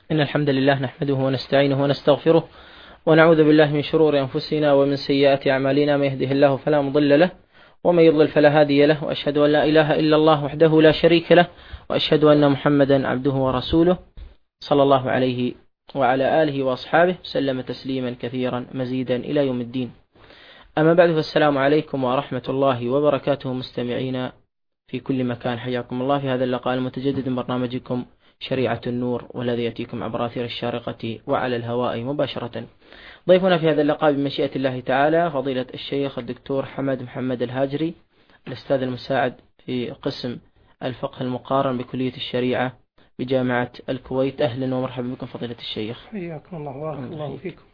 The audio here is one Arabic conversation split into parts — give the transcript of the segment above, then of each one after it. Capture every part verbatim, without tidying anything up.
إن الحمد لله نحمده ونستعينه ونستغفره ونعوذ بالله من شرور أنفسنا ومن سيئات أعمالنا، من يهده الله فلا مضل له ومن يضلل فلا هادي له، وأشهد أن لا إله إلا الله وحده لا شريك له، وأشهد أن محمدا عبده ورسوله صلى الله عليه وعلى آله وأصحابه سلم تسليما كثيرا مزيدا إلى يوم الدين. أما بعد، فالسلام عليكم ورحمة الله وبركاته مستمعين في كل مكان، حياكم الله في هذا اللقاء المتجدد من برنامجكم شريعة النور، والذي يأتيكم عبر أثير الشارقة وعلى الهواء مباشرة. ضيفنا في هذا اللقاء بمشيئة الله تعالى فضيلة الشيخ الدكتور حمد محمد الهاجري، الأستاذ المساعد في قسم الفقه المقارن بكلية الشريعة بجامعة الكويت. أهلا ومرحبا بكم فضيلة الشيخ. حياكم الله وبارك الله فيكم.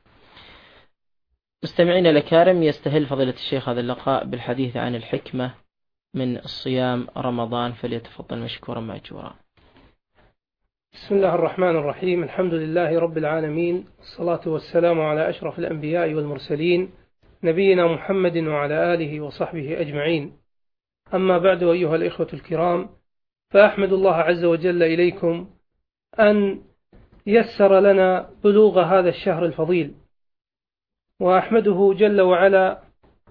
مستمعينا الكرام، يستهل فضيلة الشيخ هذا اللقاء بالحديث عن الحكمة من الصيام رمضان، فليتفضل مشكورا مأجورا. بسم الله الرحمن الرحيم. الحمد لله رب العالمين، والصلاة والسلام على أشرف الأنبياء والمرسلين، نبينا محمد وعلى آله وصحبه أجمعين. أما بعد، أيها الإخوة الكرام، فأحمد الله عز وجل إليكم أن يسر لنا بلوغ هذا الشهر الفضيل، وأحمده جل وعلا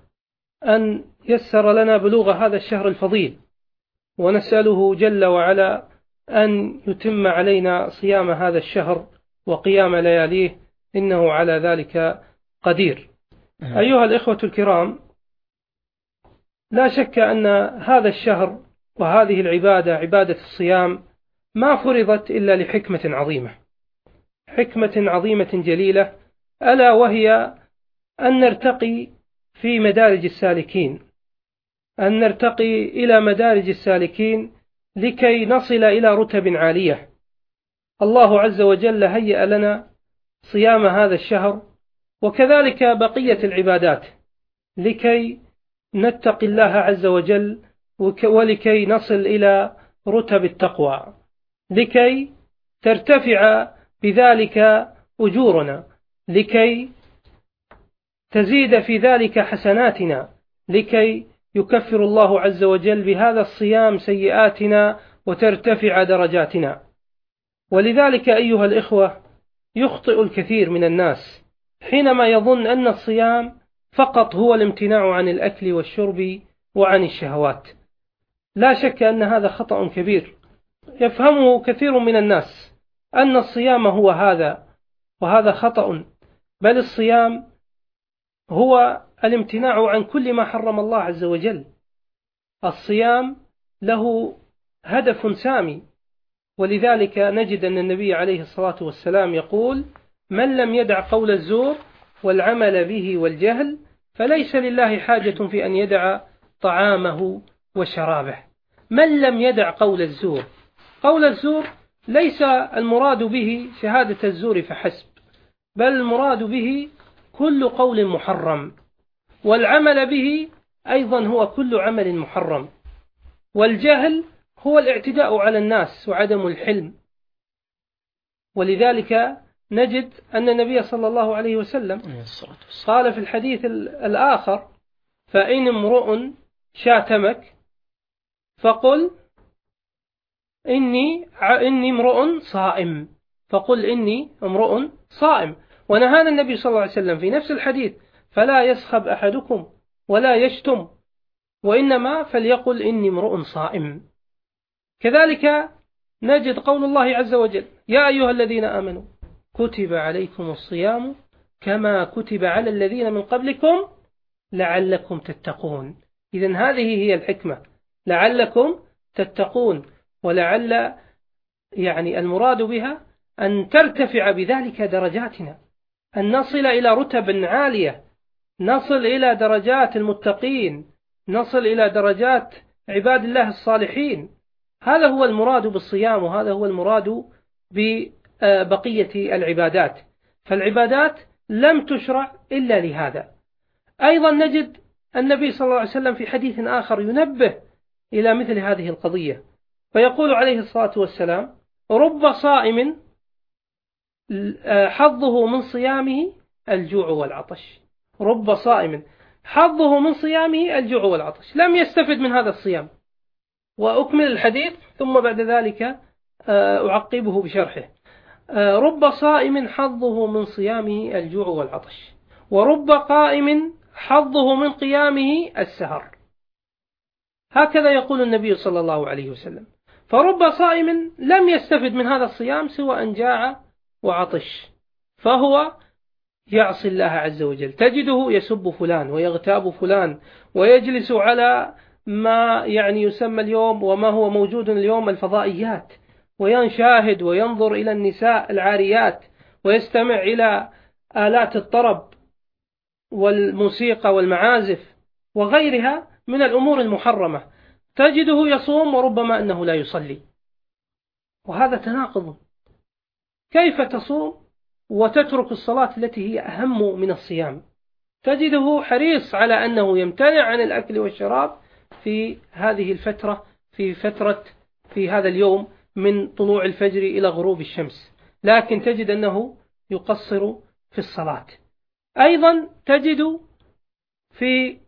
أن يسر لنا بلوغ هذا الشهر الفضيل، ونسأله جل وعلا أن يتم علينا صيام هذا الشهر وقيام لياليه، إنه على ذلك قدير. أيها الإخوة الكرام، لا شك أن هذا الشهر وهذه العبادة، عبادة الصيام، ما فرضت إلا لحكمة عظيمة، حكمة عظيمة جليلة، ألا وهي أن نرتقي في مدارج السالكين، أن نرتقي إلى مدارج السالكين لكي نصل إلى رتب عالية. الله عز وجل هيأ لنا صيام هذا الشهر وكذلك بقية العبادات لكي نتقي الله عز وجل، ولكي نصل إلى رتب التقوى، لكي ترتفع بذلك أجورنا، لكي تزيد في ذلك حسناتنا، لكي يكفر الله عز وجل بهذا الصيام سيئاتنا وترتفع درجاتنا. ولذلك أيها الإخوة، يخطئ الكثير من الناس حينما يظن أن الصيام فقط هو الامتناع عن الأكل والشرب وعن الشهوات. لا شك أن هذا خطأ كبير يفهمه كثير من الناس، أن الصيام هو هذا، وهذا خطأ. بل الصيام هو الامتناع عن كل ما حرم الله عز وجل. الصيام له هدف سامي، ولذلك نجد أن النبي عليه الصلاة والسلام يقول: من لم يدع قول الزور والعمل به والجهل فليس لله حاجة في أن يدع طعامه وشرابه. من لم يدع قول الزور، قول الزور ليس المراد به شهادة الزور فحسب، بل المراد به كل قول محرم، والعمل به أيضا هو كل عمل محرم، والجهل هو الاعتداء على الناس وعدم الحلم. ولذلك نجد أن النبي صلى الله عليه وسلم قال في الحديث الآخر: فإن امرؤ شاتمك فقل إني إني امرؤ صائم، فقل إني امرؤ صائم. ونهانا النبي صلى الله عليه وسلم في نفس الحديث: فلا يسخب أحدكم ولا يشتم، وإنما فليقل إني امرؤ صائم. كذلك نجد قول الله عز وجل: يا أيها الذين آمنوا كتب عليكم الصيام كما كتب على الذين من قبلكم لعلكم تتقون. إذن هذه هي الحكمة، لعلكم تتقون. ولعل يعني المراد بها أن ترتفع بذلك درجاتنا، أن نصل إلى رتب عالية، نصل إلى درجات المتقين، نصل إلى درجات عباد الله الصالحين. هذا هو المراد بالصيام، وهذا هو المراد ببقية العبادات. فالعبادات لم تشرع إلا لهذا. أيضا نجد النبي صلى الله عليه وسلم في حديث آخر ينبه إلى مثل هذه القضية، فيقول عليه الصلاة والسلام: رب صائم حظه من صيامه الجوع والعطش. رب صائم حظه من صيامه الجوع والعطش، لم يستفد من هذا الصيام. وأكمل الحديث ثم بعد ذلك أعقبه بشرحه. رب صائم حظه من صيامه الجوع والعطش، ورب قائم حظه من قيامه السهر. هكذا يقول النبي صلى الله عليه وسلم. فرب صائم لم يستفد من هذا الصيام سوى أن جاع وعطش، فهو يعصي الله عز وجل. تجده يسب فلان ويغتاب فلان ويجلس على ما يعني يسمى اليوم وما هو موجود اليوم الفضائيات، وينشاهد وينظر إلى النساء العاريات ويستمع إلى آلات الطرب والموسيقى والمعازف وغيرها من الأمور المحرمة. تجده يصوم وربما أنه لا يصلي، وهذا تناقض. كيف تصوم وتترك الصلاة التي هي أهم من الصيام؟ تجده حريص على أنه يمتنع عن الأكل والشراب في هذه الفترة، في فترة في هذا اليوم من طلوع الفجر إلى غروب الشمس، لكن تجد أنه يقصر في الصلاة. أيضا تجد في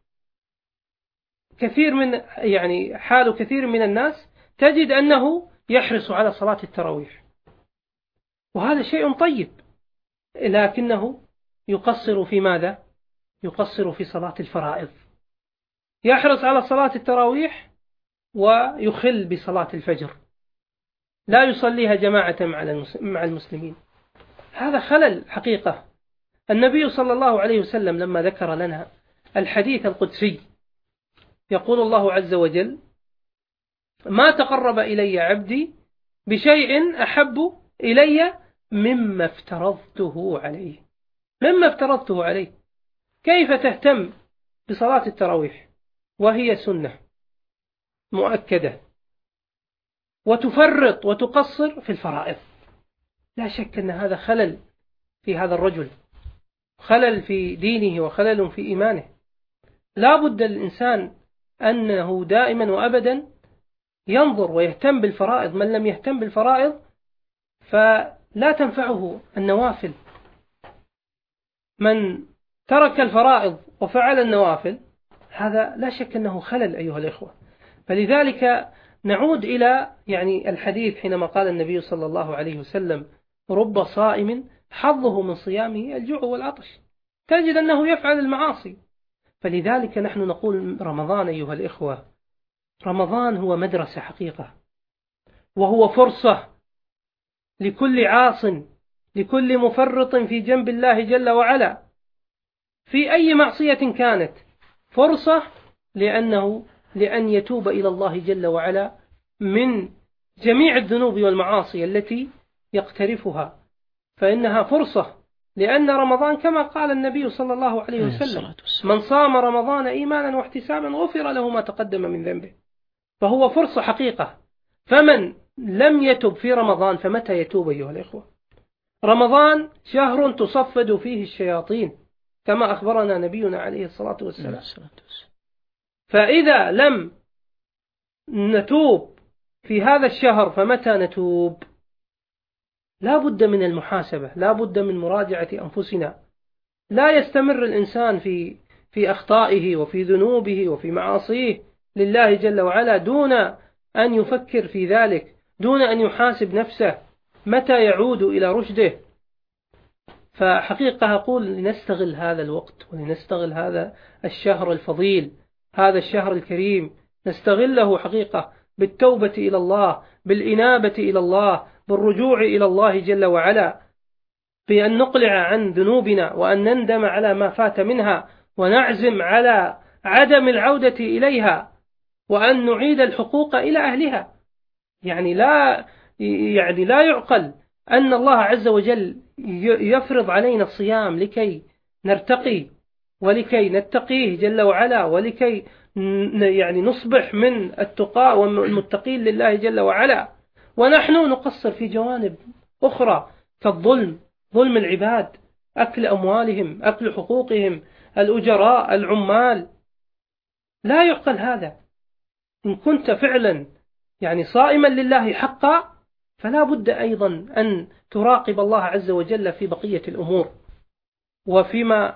كثير من يعني حال كثير من الناس تجد أنه يحرص على صلاة التراويح، وهذا شيء طيب، لكنه يقصر في ماذا؟ يقصر في صلاة الفرائض. يحرص على صلاة التراويح ويخل بصلاة الفجر، لا يصليها جماعة مع المسلمين. هذا خلل حقيقة. النبي صلى الله عليه وسلم لما ذكر لنا الحديث القدسي يقول الله عز وجل: ما تقرب إلي عبدي بشيء أحب إلي مما افترضته عليه. مما افترضته عليه. كيف تهتم بصلاة التراويح وهي سنة مؤكدة وتفرط وتقصر في الفرائض؟ لا شك أن هذا خلل في هذا الرجل، خلل في دينه وخلل في إيمانه. لا بد الإنسان أنه دائما وأبدا ينظر ويهتم بالفرائض. من لم يهتم بالفرائض فلا تنفعه النوافل. من ترك الفرائض وفعل النوافل هذا لا شك أنه خلل أيها الإخوة. فلذلك نعود إلى يعني الحديث حينما قال النبي صلى الله عليه وسلم: رب صائم حظه من صيامه الجوع والعطش. تجد أنه يفعل المعاصي. فلذلك نحن نقول رمضان أيها الإخوة، رمضان هو مدرسة حقيقة، وهو فرصة لكل عاص، لكل مفرط في جنب الله جل وعلا في أي معصية كانت، فرصة لأنه لأن يتوب إلى الله جل وعلا من جميع الذنوب والمعاصي التي يقترفها. فإنها فرصة، لأن رمضان كما قال النبي صلى الله عليه وسلم: من صام رمضان إيمانا واحتسابا غفر له ما تقدم من ذنبه. فهو فرصة حقيقة. فمن لم يتب في رمضان فمتى يتوب أيها الإخوة؟ رمضان شهر تصفد فيه الشياطين كما أخبرنا نبينا عليه الصلاة والسلام. فإذا لم نتوب في هذا الشهر فمتى نتوب؟ لا بد من المحاسبة، لا بد من مراجعة أنفسنا. لا يستمر الإنسان في في أخطائه وفي ذنوبه وفي معاصيه لله جل وعلا دون أن يفكر في ذلك، دون أن يحاسب نفسه متى يعود إلى رشده. فحقيقة أقول لنستغل هذا الوقت ولنستغل هذا الشهر الفضيل، هذا الشهر الكريم، نستغله حقيقة بالتوبة إلى الله، بالإنابة إلى الله، بالرجوع إلى الله جل وعلا، بأن نقلع عن ذنوبنا وأن نندم على ما فات منها ونعزم على عدم العودة إليها، وأن نعيد الحقوق إلى أهلها. يعني لا يعني لا يعقل أن الله عز وجل يفرض علينا الصيام لكي نرتقي ولكي نتقيه جل وعلا ولكي يعني نصبح من التقاء والمتقين لله جل وعلا، ونحن نقصر في جوانب أخرى كالظلم، ظلم العباد، أكل أموالهم، أكل حقوقهم، الأجراء، العمال. لا يعقل هذا. إن كنت فعلا يعني صائما لله حقا فلا بد أيضا أن تراقب الله عز وجل في بقية الأمور وفيما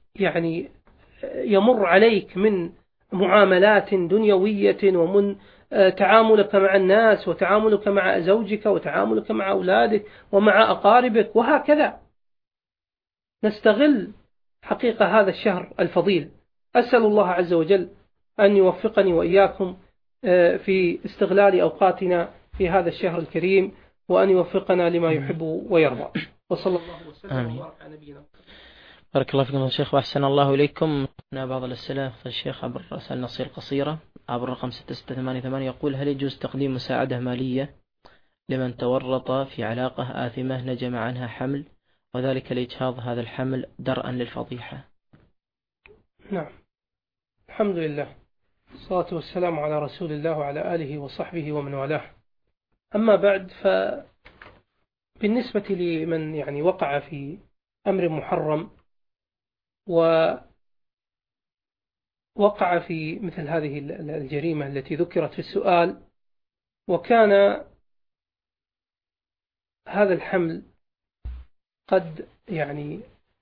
يعني يمر عليك من معاملات دنيوية ومن تعاملك مع الناس وتعاملك مع زوجك وتعاملك مع أولادك ومع أقاربك، وهكذا نستغل حقيقة هذا الشهر الفضيل. أسأل الله عز وجل أن يوفقني وإياكم في استغلال أوقاتنا في هذا الشهر الكريم، وأن يوفقنا لما يحب ويرضى. وصلى الله وسلم وبارك على نبينا. بارك الله فيكم الشيخ وأحسن الله إليكم. هنا بعض الأسئلة الشيخ عبر رسائل نصير قصيرة عبر الرقم ستة ستة ثمانية ثمانية يقول: هل يجوز تقديم مساعدة مالية لمن تورط في علاقة آثمة نجم عنها حمل، وذلك لإجهاض هذا الحمل درءا للفضيحة؟ نعم، الحمد لله، الصلاة والسلام على رسول الله وعلى آله وصحبه ومن والاه. أما بعد، فبالنسبة لمن يعني وقع في أمر محرم ووقع في مثل هذه الجريمة التي ذكرت في السؤال، وكان هذا الحمل قد يعني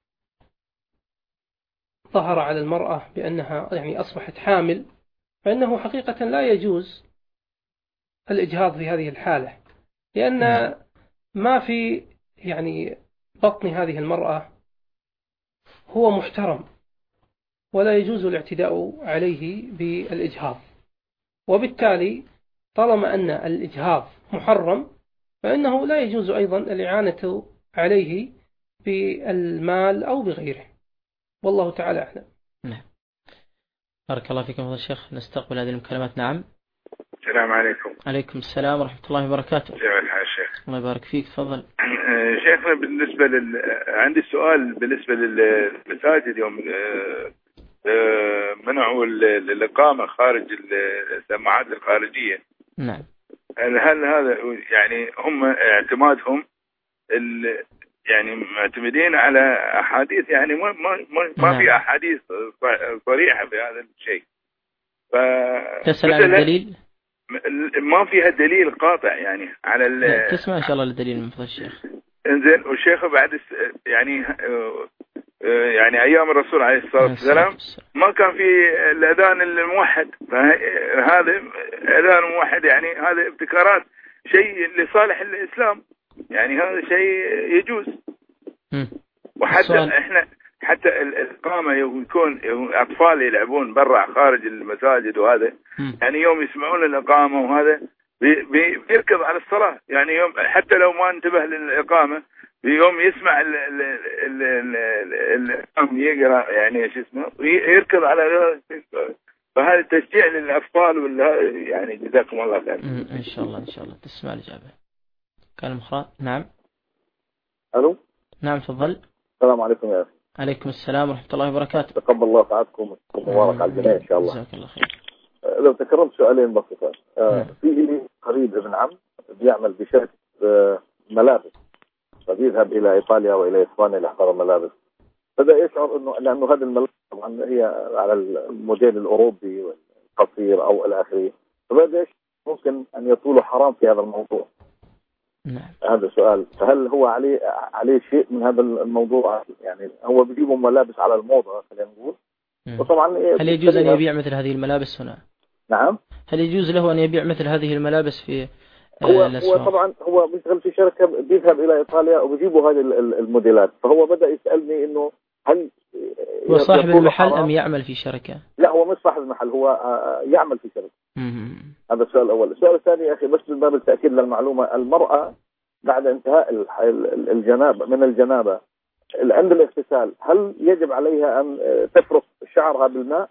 ظهر على المرأة بأنها يعني أصبحت حامل، فإنه حقيقة لا يجوز الإجهاض في هذه الحالة، لأن ما في يعني بطن هذه المرأة هو محترم، ولا يجوز الاعتداء عليه بالإجهاض. وبالتالي طالما أن الإجهاض محرم، فإنه لا يجوز أيضا الإعانة عليه بالمال أو بغيره، والله تعالى أعلم. نعم، بارك الله فيكم يا شيخ. نستقبل هذه المكالمات. نعم. السلام عليكم. عليكم السلام ورحمة الله وبركاته. كيف الحال شيخ؟ الله يبارك فيك، تفضل. شيخنا، بالنسبة لل... عندي سؤال بالنسبة للمساجد. يوم منعوا الإقامة خارج السماعات الخارجية. نعم. هل هذا يعني هم اعتمادهم ال... يعني معتمدين على أحاديث، يعني ما ما ما نعم. في أحاديث صريحة في هذا الشيء. ف... تسأل عن الدليل؟ ما فيها دليل قاطع يعني على ال... تسمع إن شاء الله للدليل من فضل الشيخ. انزين. والشيخ بعد يعني يعني أيام الرسول عليه الصلاة والسلام ما كان في الأذان الموحد، فهذا أذان موحد يعني هذا ابتكارات، شيء لصالح الإسلام، يعني هذا شيء يجوز. م. وحتى السؤال... احنا حتى الإقامة يكون أطفال يلعبون برا خارج المساجد وهذا، م. يعني يوم يسمعون الإقامة وهذا بي بي بيركض على الصلاة، يعني يوم حتى لو ما انتبه للإقامة يوم يسمع ال ال ال ال يقرأ يعني شو اسمه يركض على. فهذا تشجيع للأطفال ولا يعني. جزاكم الله خير. إن شاء الله إن شاء الله تسمع الإجابة. كلام أخرى. نعم. ألو. نعم تفضل. السلام عليكم يا أخي. عليكم السلام ورحمة الله وبركاته. تقبل الله طاعتكم ومبارك على الجميع إن شاء الله. جزاك الله خير. لو تكرمت سؤالين بسيطة. آه في لي قريب ابن عم بيعمل بشركة آه ملابس، فبيذهب إلى إيطاليا وإلى إسبانيا ليحضر ملابس، بدأ يشعر إنه لأنه هذه الملابس طبعا هي على الموديل الأوروبي والقصير أو إلى آخره، فبدأ ممكن أن يطول حرام في هذا الموضوع. نعم. هذا سؤال، فهل هو عليه عليه شيء من هذا الموضوع؟ يعني هو بيجيبوا ملابس على الموضة خلينا نقول، وطبعا هل يجوز أن يبيع مثل هذه الملابس هنا؟ نعم. هل يجوز له أن يبيع مثل هذه الملابس في هو هو طبعا هو بيشتغل في شركة، بيذهب إلى إيطاليا وبيجيبوا هذه الموديلات، فهو بدأ يسألني إنه هل هو صاحب المحل أم يعمل في شركة؟ لا، هو مش صاحب المحل، هو يعمل في شركة. مم. هذا السؤال الأول. السؤال الثاني يا أخي، بس من باب التأكيد للمعلومة، المرأة بعد انتهاء الجنابة من الجنابة عند الاغتسال هل يجب عليها أن تفرك شعرها بالماء؟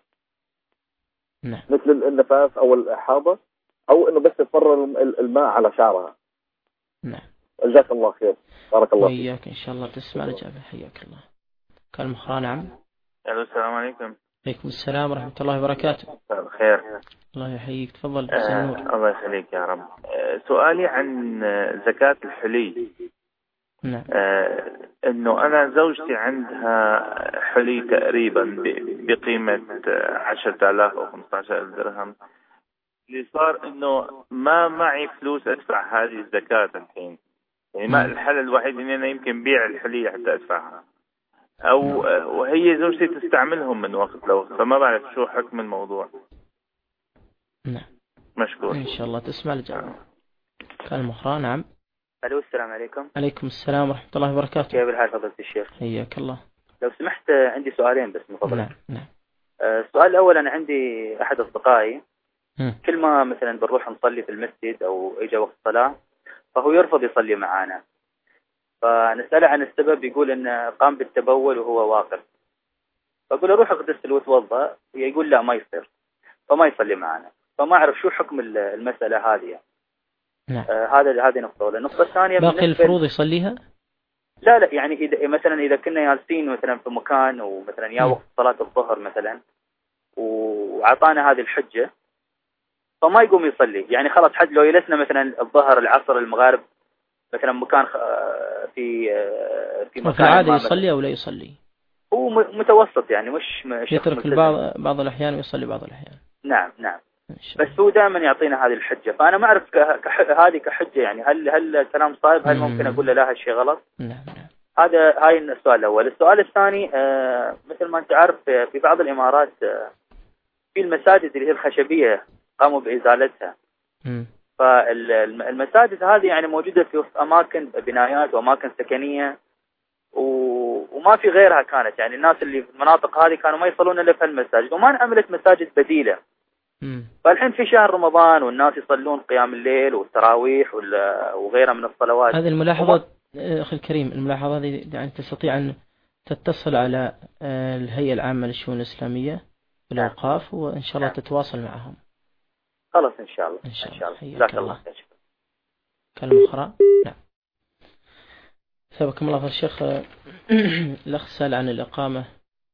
نعم. مثل النفاس أو الإحاضة، أو إنه بس تفرر الماء على شعرها؟ نعم. جزاك الله خير، بارك الله فيك. وإياك إن شاء الله تسمع الإجابة. حياك الله. كان مخرى. نعم. السلام عليكم. عليكم السلام ورحمة الله وبركاته. خير. الله يحييك، تفضل. آه الله يخليك يا رب. آه سؤالي عن زكاة الحلي. نعم. آه إنه أنا زوجتي عندها حلي تقريبا بقيمة عشرة آلاف أو خمسة عشر ألف درهم، اللي صار إنه ما معي فلوس أدفع هذه الزكاة الحين، يعني ما الحل الوحيد إني أنا يمكن بيع الحلي حتى أدفعها، أو وهي زوجتي تستعملهم من وقت لوقت، فما بعرف شو حكم الموضوع. نعم. مشكور. إن شاء الله تسمع الجواب. كلمة أخرى. نعم. ألو السلام عليكم. عليكم السلام ورحمة الله وبركاته. كيف الحال فضيلة الشيخ؟ حياك الله. لو سمحت عندي سؤالين بس من فضلك. نعم نعم. السؤال الأول، أنا عندي أحد أصدقائي م. كل ما مثلا بنروح نصلي في المسجد أو إجا وقت صلاة فهو يرفض يصلي معانا، فنسأله عن السبب يقول إنه قام بالتبول وهو واقف، فأقول له روح اغتسل وتوضأ، يقول لا ما يصير، فما يصلي معنا. فما أعرف شو حكم المسألة هذه. نعم. آه هذا هذه نقطة. النقطة الثانية، باقي الفروض يصليها؟ لا لا، يعني إذا مثلا إذا كنا جالسين مثلا في مكان ومثلا يا وقت صلاة الظهر مثلا وعطانا هذه الحجة فما يقوم يصلي، يعني خلاص حد لو يلسنا مثلا الظهر العصر المغرب مثلا مكان في في مكان في العادة يصلي أو لا يصلي؟ هو متوسط يعني مش يترك البعض بعض الأحيان ويصلي بعض الأحيان. نعم نعم. بس هو دائما يعطينا هذه الحجة، فأنا ما أعرف كح... هذه كحجة يعني هل هل كلام صائب؟ هل ممكن أقول له لا هالشيء غلط؟ نعم نعم. هذا هاي السؤال الأول. السؤال الثاني، آه مثل ما أنت عارف في بعض الإمارات آه في المساجد اللي هي الخشبية قاموا بإزالتها. م. فالمساجد هذه يعني موجودة في أماكن بنايات وأماكن سكنية و... وما في غيرها كانت، يعني الناس اللي في المناطق هذه كانوا ما يصلون إلا في المساجد وما انعملت مساجد بديلة. م. فالحين في شهر رمضان والناس يصلون قيام الليل والتراويح وغيرها من الصلوات. هذه الملاحظات أخي الكريم، الملاحظة هذه يعني تستطيع أن تتصل على الهيئة العامة للشؤون الإسلامية بالأوقاف وإن شاء الله نعم. تتواصل معهم. خلاص إن شاء الله. إن شاء الله. الله. جزاك الله خير. كلمة أخرى. نعم. ثابكم الله في الشيخ. الأخ سأل عن الإقامة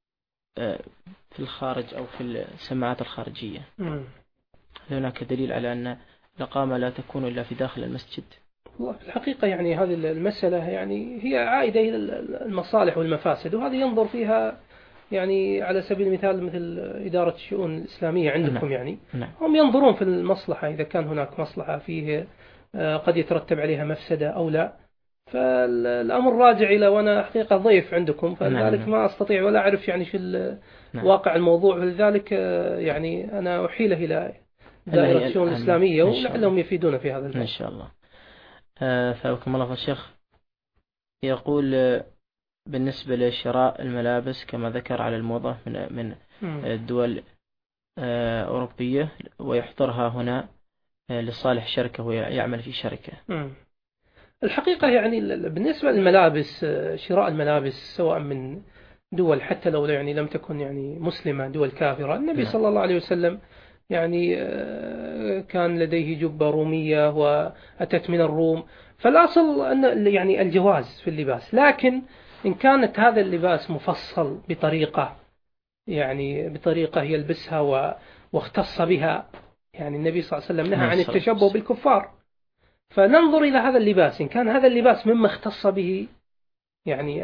في الخارج أو في السماعات الخارجية. هل هناك دليل على أن الإقامة لا تكون إلا في داخل المسجد؟ في الحقيقة يعني هذه المسألة يعني هي عائدة إلى المصالح والمفاسد، وهذه ينظر فيها يعني على سبيل المثال مثل إدارة الشؤون الإسلامية عندكم. نعم. يعني نعم. هم ينظرون في المصلحة، إذا كان هناك مصلحة فيه قد يترتب عليها مفسدة أو لا، فالأمر راجع إلى، وأنا حقيقة ضيف عندكم فلذلك نعم. ما أستطيع ولا أعرف يعني في نعم. واقع الموضوع، ولذلك يعني أنا أحيله إلى دائرة الشؤون الإسلامية ولعلهم يفيدون في هذا الباب. إن شاء الله. ثابكم الله الشيخ. يقول بالنسبة لشراء الملابس كما ذكر على الموضة من من الدول أوروبية ويحضرها هنا لصالح شركة ويعمل في شركة. م. الحقيقة يعني بالنسبة للملابس، شراء الملابس سواء من دول حتى لو يعني لم تكن يعني مسلمة، دول كافرة، النبي م. صلى الله عليه وسلم يعني كان لديه جبة رومية وأتت من الروم، فالأصل أن يعني الجواز في اللباس، لكن إن كانت هذا اللباس مفصل بطريقة يعني بطريقة يلبسها واختص بها، يعني النبي صلى الله عليه وسلم نهى عن التشبه بالكفار، فننظر إلى هذا اللباس إن كان هذا اللباس مما اختص به يعني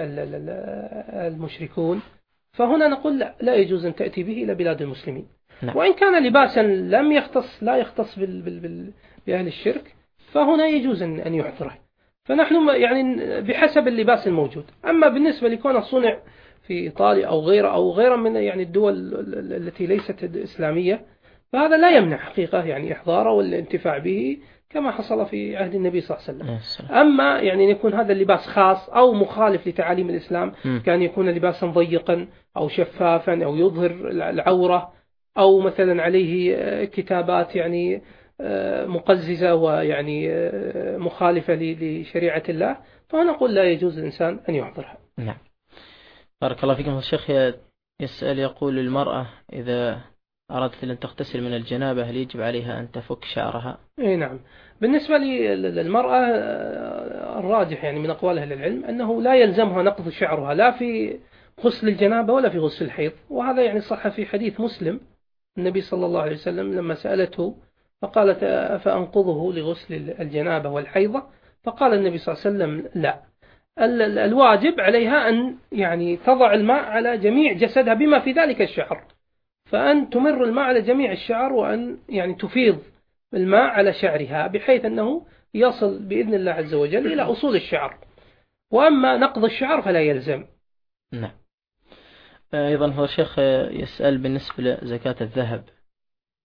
المشركون فهنا نقول لا, لا يجوز أن تأتي به إلى بلاد المسلمين. نعم. وإن كان لباسا لم يختص لا يختص بال بال بال بأهل الشرك فهنا يجوز أن يحضره، فنحن يعني بحسب اللباس الموجود. أما بالنسبة لكون صنع في إيطاليا أو غيره أو غيره من يعني الدول التي ليست إسلامية فهذا لا يمنع حقيقة يعني إحضاره والانتفاع به كما حصل في عهد النبي صلى الله عليه وسلم. أما يعني يكون هذا اللباس خاص أو مخالف لتعاليم الإسلام، كان يكون لباسا ضيقا أو شفافا أو يظهر العورة أو مثلا عليه كتابات يعني مقززة ويعني مخالفة لشريعة الله، فنقول لا يجوز الإنسان أن يحضرها. نعم. بارك الله فيكم. الشيخ يسأل يقول المرأة إذا أردت أن تغتسل من الجنابة هل يجب عليها أن تفك شعرها؟ إيه نعم. بالنسبة للمرأة الراجح يعني من أقوال أهل العلم أنه لا يلزمها نقض شعرها لا في غسل الجنابة ولا في غسل الحيض، وهذا يعني صح في حديث مسلم النبي صلى الله عليه وسلم لما سألته فقالت فأنقضه لغسل الجنابة والحيضة، فقال النبي صلى الله عليه وسلم لا، الواجب عليها أن يعني تضع الماء على جميع جسدها بما في ذلك الشعر، فأن تمر الماء على جميع الشعر وأن يعني تفيض الماء على شعرها بحيث أنه يصل بإذن الله عز وجل إلى أصول الشعر، وأما نقض الشعر فلا يلزم. نعم. أيضا هو الشيخ يسأل بالنسبة لزكاة الذهب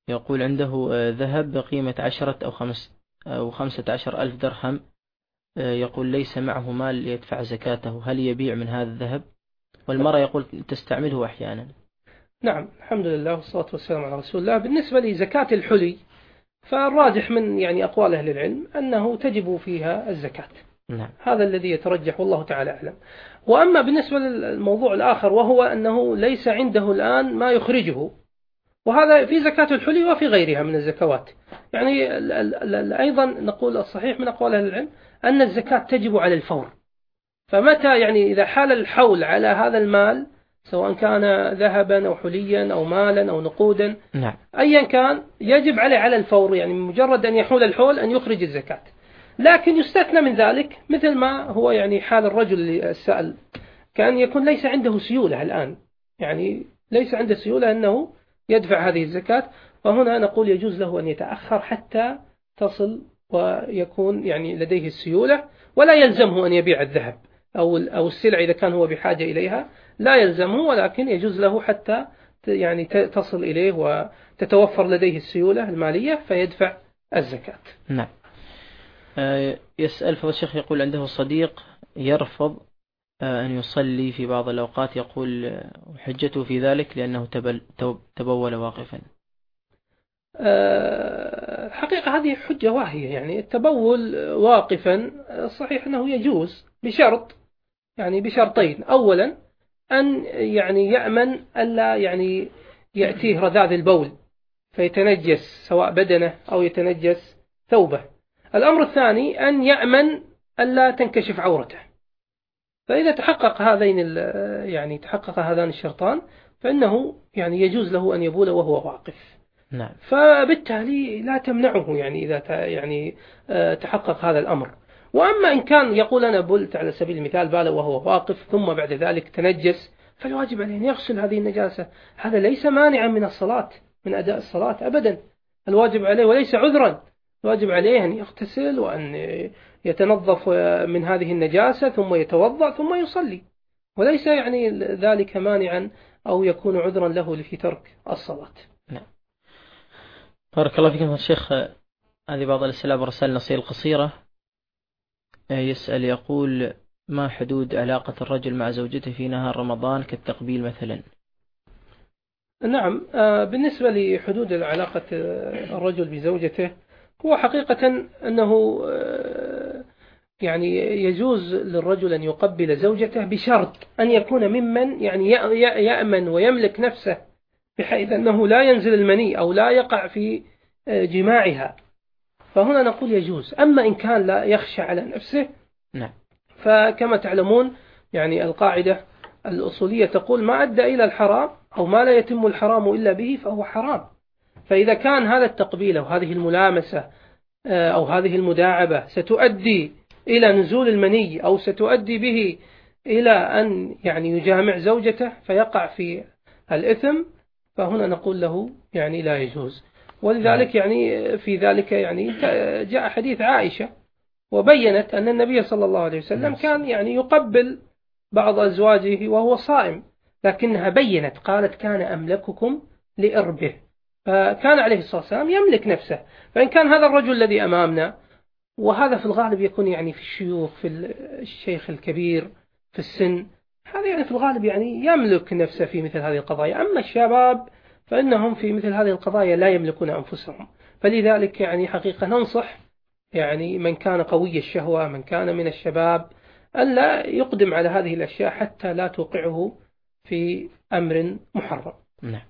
يقول عنده ذهب بقيمة عشرة أو خمس أو خمسة عشر ألف درهم، يقول ليس معه مال ليدفع زكاته، هل يبيع من هذا الذهب؟ والمرأة يقول تستعمله أحيانا. نعم، الحمد لله والصلاة والسلام على رسول الله. بالنسبة لزكاة الحلي فالراجح من يعني أقوال أهل العلم أنه تجب فيها الزكاة. نعم. هذا الذي يترجح والله تعالى أعلم. وأما بالنسبة للموضوع الآخر وهو أنه ليس عنده الآن ما يخرجه، وهذا في زكاة الحلي وفي غيرها من الزكوات، يعني أيضا نقول الصحيح من أقوال أهل العلم أن الزكاة تجب على الفور. فمتى يعني إذا حال الحول على هذا المال سواء كان ذهبا أو حليا أو مالا أو نقودا، نعم. أيا كان يجب عليه على الفور، يعني مجرد أن يحول الحول أن يخرج الزكاة. لكن يستثنى من ذلك مثل ما هو يعني حال الرجل اللي سأل، كان يكون ليس عنده سيولة الآن، يعني ليس عنده سيولة أنه يدفع هذه الزكاة، فهنا نقول يجوز له أن يتأخر حتى تصل ويكون يعني لديه السيولة، ولا يلزمه أن يبيع الذهب أو أو السلع إذا كان هو بحاجة إليها، لا يلزمه، ولكن يجوز له حتى يعني تصل إليه وتتوفر لديه السيولة المالية فيدفع الزكاة. نعم. يسأل فضل الشيخ، يقول عنده صديق يرفض أن يصلي في بعض الأوقات، يقول حجته في ذلك لأنه تبول واقفا. حقيقة هذه حجة واهية، يعني التبول واقفا صحيح أنه يجوز بشرط، يعني بشرطين: أولا أن يعني يأمن ألا يعني يأتيه رذاذ البول فيتنجس سواء بدنه أو يتنجس ثوبه. الأمر الثاني أن يأمن ألا تنكشف عورته. فإذا تحقق هذين يعني تحقق هذان الشرطان فإنه يعني يجوز له أن يبول وهو واقف. نعم. فبالتالي لا تمنعه يعني إذا يعني تحقق هذا الأمر. وأما إن كان يقول أنا بلت على سبيل المثال باله وهو واقف ثم بعد ذلك تنجس، فالواجب عليه أن يغسل هذه النجاسة. هذا ليس مانعا من الصلاة، من أداء الصلاة أبدا. الواجب عليه وليس عذرا، الواجب عليه أن يغتسل وأن يتنظف من هذه النجاسة ثم يتوضأ ثم يصلي، وليس يعني ذلك مانعا أو يكون عذرا له في ترك الصلاة. نعم. بارك الله فيكم الشيخ. هذه بعض الأسئلة برسائل نصير القصيرة. يسأل يقول: ما حدود علاقة الرجل مع زوجته في نهار رمضان كالتقبيل مثلا؟ نعم، بالنسبة لحدود علاقة الرجل بزوجته، هو حقيقة أنه يعني يجوز للرجل أن يقبل زوجته بشرط أن يكون ممن يعني يأمن ويملك نفسه بحيث أنه لا ينزل المني أو لا يقع في جماعها، فهنا نقول يجوز. أما إن كان لا يخشى على نفسه، نعم، فكما تعلمون يعني القاعدة الأصولية تقول: ما أدى إلى الحرام أو ما لا يتم الحرام إلا به فهو حرام. فإذا كان هذا التقبيل أو هذه الملامسة أو هذه المداعبة ستؤدي إلى نزول المني أو ستؤدي به إلى أن يعني يجامع زوجته فيقع في الإثم، فهنا نقول له يعني لا يجوز. ولذلك يعني في ذلك يعني جاء حديث عائشة وبينت أن النبي صلى الله عليه وسلم كان يعني يقبل بعض أزواجه وهو صائم، لكنها بينت قالت: كان أملككم لإربه. فكان عليه الصلاة والسلام يملك نفسه. فإن كان هذا الرجل الذي أمامنا، وهذا في الغالب يكون يعني في الشيوخ، في الشيخ الكبير في السن، هذا يعني في الغالب يعني يملك نفسه في مثل هذه القضايا. أما الشباب فإنهم في مثل هذه القضايا لا يملكون أنفسهم. فلذلك يعني حقيقة ننصح يعني من كان قوي الشهوة، من كان من الشباب، ألا يقدم على هذه الأشياء حتى لا توقعه في أمر محرم. نعم.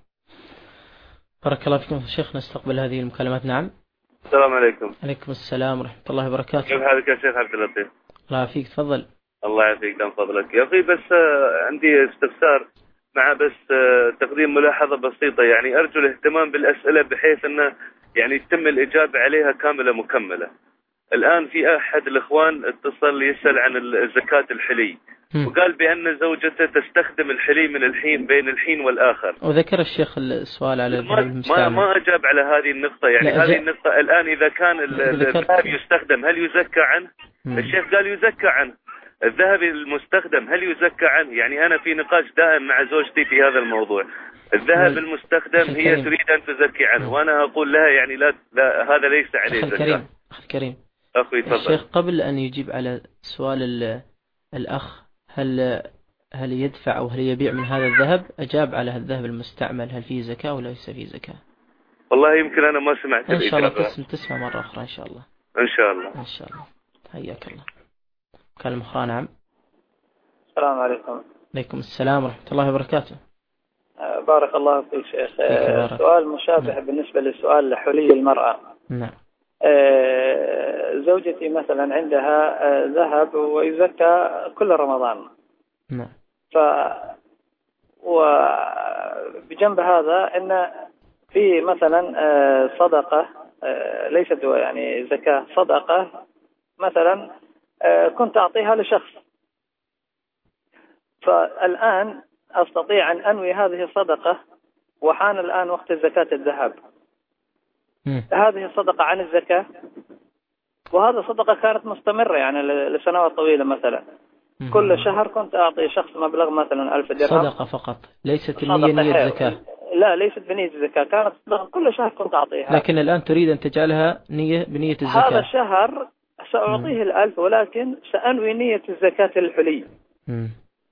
بارك الله فيكم شيخ. نستقبل هذه المكالمات. نعم. السلام عليكم. عليكم السلام ورحمة الله وبركاته. كيف حالك يا شيخ عبد اللطيف؟ الله يعافيك، تفضل. الله يعافيك، دام فضلك يا أخي. بس عندي استفسار مع بس تقديم ملاحظة بسيطة، يعني أرجو الاهتمام بالأسئلة بحيث أنه يعني يتم الإجابة عليها كاملة مكملة. الآن في أحد الإخوان اتصل يسأل عن زكاة الحلي، وقال بأن زوجته تستخدم الحلي من الحين بين الحين والآخر، وذكر الشيخ السؤال على ما, ما, ما أجاب على هذه النقطة. يعني هذه النقطة الآن إذا كان الذهب يستخدم هل يزكى عنه؟ مم. الشيخ قال يزكى عنه. الذهب المستخدم هل يزكى عنه؟ يعني أنا في نقاش دائم مع زوجتي في هذا الموضوع. الذهب المستخدم هي تريد أن تزكي عنه، وأنا أقول لها يعني لا, لا هذا ليس عليه زكاة. الكريم أخي الكريم أخوي تفضل. الشيخ قبل أن يجيب على سؤال الأخ هل هل يدفع أو هل يبيع من هذا الذهب، أجاب على الذهب المستعمل هل فيه زكاة ولا ليس فيه زكاة؟ والله يمكن أنا ما سمعت إن شاء الله تسمع, تسمع مرة أخرى إن شاء الله. إن شاء الله إن شاء الله. حياك الله. كلمة أخرى. نعم. السلام عليكم. عليكم السلام ورحمة الله وبركاته. بارك الله فيك شيخ. سؤال مشابه. نعم. بالنسبة للسؤال حلي المرأة. نعم. زوجتي مثلا عندها ذهب ويزكى كل رمضان. نعم. ف وبجنب هذا ان في مثلا صدقة ليست يعني زكاة، صدقة مثلا كنت أعطيها لشخص، فالآن أستطيع أن أنوي هذه الصدقة وحان الآن وقت زكاة الذهب. م. هذه الصدقة عن الزكاة، وهذه الصدقة كانت مستمرة يعني لسنوات طويلة مثلا. م. كل شهر كنت أعطي شخص مبلغ مثلا ألف درهم. صدقة فقط ليست النية نية زكاة. لا ليست بنية الزكاة، كانت كل شهر كنت أعطيها. لكن الآن تريد أن تجعلها نية بنية الزكاة. هذا الشهر سأعطيه الألف ولكن سأنوي نية الزكاة الحلي. م.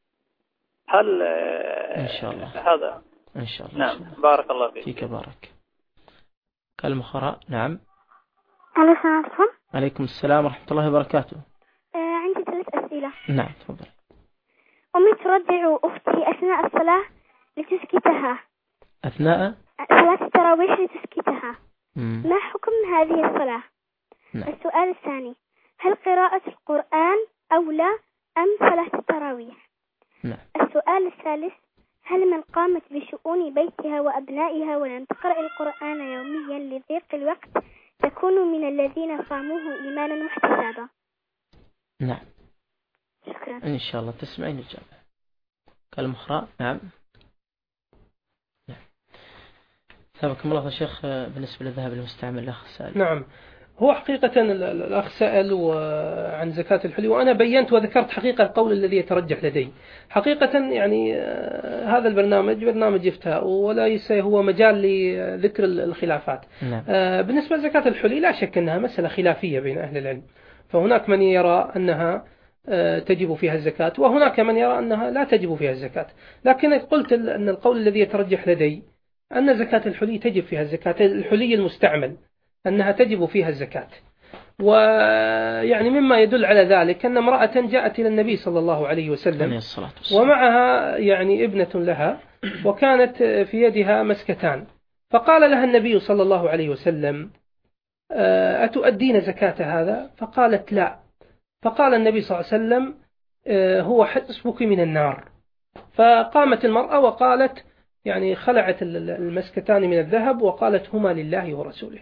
هل إن شاء الله هذا إن شاء الله. نعم. بارك الله فيك. فيك بارك. كلمة أخرى. نعم. السلام عليكم. عليكم السلام ورحمة الله وبركاته. آه عندي ثلاث أسئلة. نعم تفضل. أمي ترضع أختي أثناء الصلاة لتسكتها. أثناء صلاة التراويح لتسكتها. مم. ما حكم هذه الصلاة؟ نعم. السؤال الثاني، هل قراءة القرآن أولى أم صلاة التراويح؟ نعم. السؤال الثالث، هل من قامت بشؤون بيتها وأبنائها ولم تقرأ القرآن يوميا لضيق الوقت تكون من الذين صاموه إيمانا واحتسابا؟ نعم. شكرا. إن شاء الله تسمعين الجواب. كلمة أخرى. نعم. نعم. سابقكم الله يا شيخ بالنسبة للذهب المستعمل الأخ سائل. نعم. هو حقيقة الأخ سأل عن زكاة الحلي، وأنا بينت وذكرت حقيقة القول الذي يترجح لدي. حقيقة يعني هذا البرنامج برنامج إفتاء وليس هو مجال لذكر الخلافات. نعم. بالنسبة لزكاة الحلي لا شك أنها مسألة خلافية بين أهل العلم، فهناك من يرى أنها تجب فيها الزكاة وهناك من يرى أنها لا تجب فيها الزكاة، لكن قلت أن القول الذي يترجح لدي أن زكاة الحلي تجب فيها الزكاة، الحلي المستعمل أنها تجب فيها الزكاة. ويعني مما يدل على ذلك أن امرأة جاءت إلى النبي صلى الله عليه وسلم ومعها يعني ابنة لها وكانت في يدها مسكتان، فقال لها النبي صلى الله عليه وسلم أتؤدين زكاة هذا؟ فقالت لا، فقال النبي صلى الله عليه وسلم هو حسبك من النار. فقامت المرأة وقالت يعني خلعت المسكتان من الذهب وقالت هما لله ورسوله.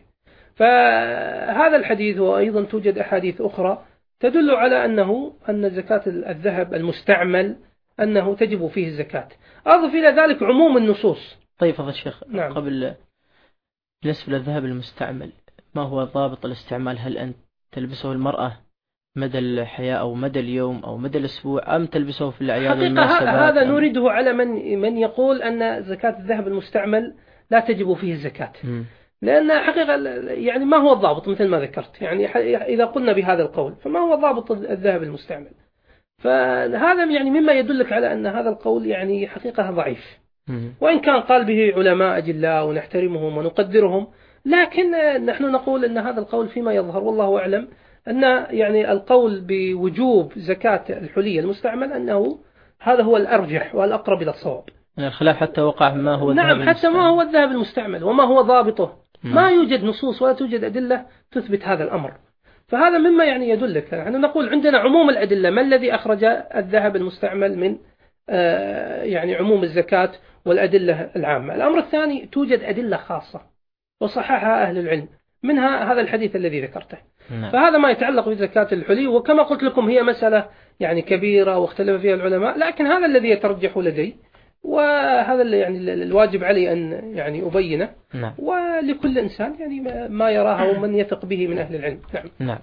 فهذا الحديث وأيضا توجد أحاديث أخرى تدل على أنه أن زكاة الذهب المستعمل أنه تجب فيه الزكاة. أضف إلى ذلك عموم النصوص. طيب فضل الشيخ. نعم. قبل بالنسبة للذهب المستعمل ما هو ضابط الاستعمال؟ هل أن تلبسه المرأة مدى الحياة أو مدى اليوم أو مدى الأسبوع أم تلبسه في الأعياد والمناسبات؟ هذا نريده على من من يقول أن زكاة الذهب المستعمل لا تجب فيه الزكاة. م. لأن حقيقة يعني ما هو الضابط مثل ما ذكرت، يعني إذا قلنا بهذا القول فما هو ضابط الذهب المستعمل؟ فهذا يعني مما يدلك على أن هذا القول يعني حقيقة ضعيف، وإن كان قال به علماء أجلاء ونحترمهم ونقدرهم، لكن نحن نقول أن هذا القول فيما يظهر والله أعلم أن يعني القول بوجوب زكاة الحلي المستعمل أنه هذا هو الأرجح والأقرب إلى الصواب. يعني الخلاف حتى وقع ما هو الذهب نعم، حتى ما هو الذهب المستعمل وما هو ضابطه، ما يوجد نصوص ولا توجد أدلة تثبت هذا الأمر. فهذا مما يعني يدلك، نحن نقول عندنا عموم الأدلة، ما الذي أخرج الذهب المستعمل من آه يعني عموم الزكاة والأدلة العامة. الأمر الثاني توجد أدلة خاصة وصححها أهل العلم، منها هذا الحديث الذي ذكرته. نعم. فهذا ما يتعلق بزكاة الحلي، وكما قلت لكم هي مسألة يعني كبيرة واختلف فيها العلماء، لكن هذا الذي يترجح لدي وهذا اللي يعني الواجب علي أن يعني أبينه. نعم. ولكل إنسان يعني ما يراه ومن يثق به من أهل العلم. نعم. نعم.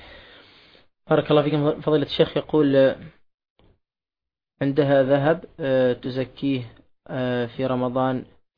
بارك الله فيكم. فضيلة الشيخ يقول عندها ذهب تزكيه في رمضان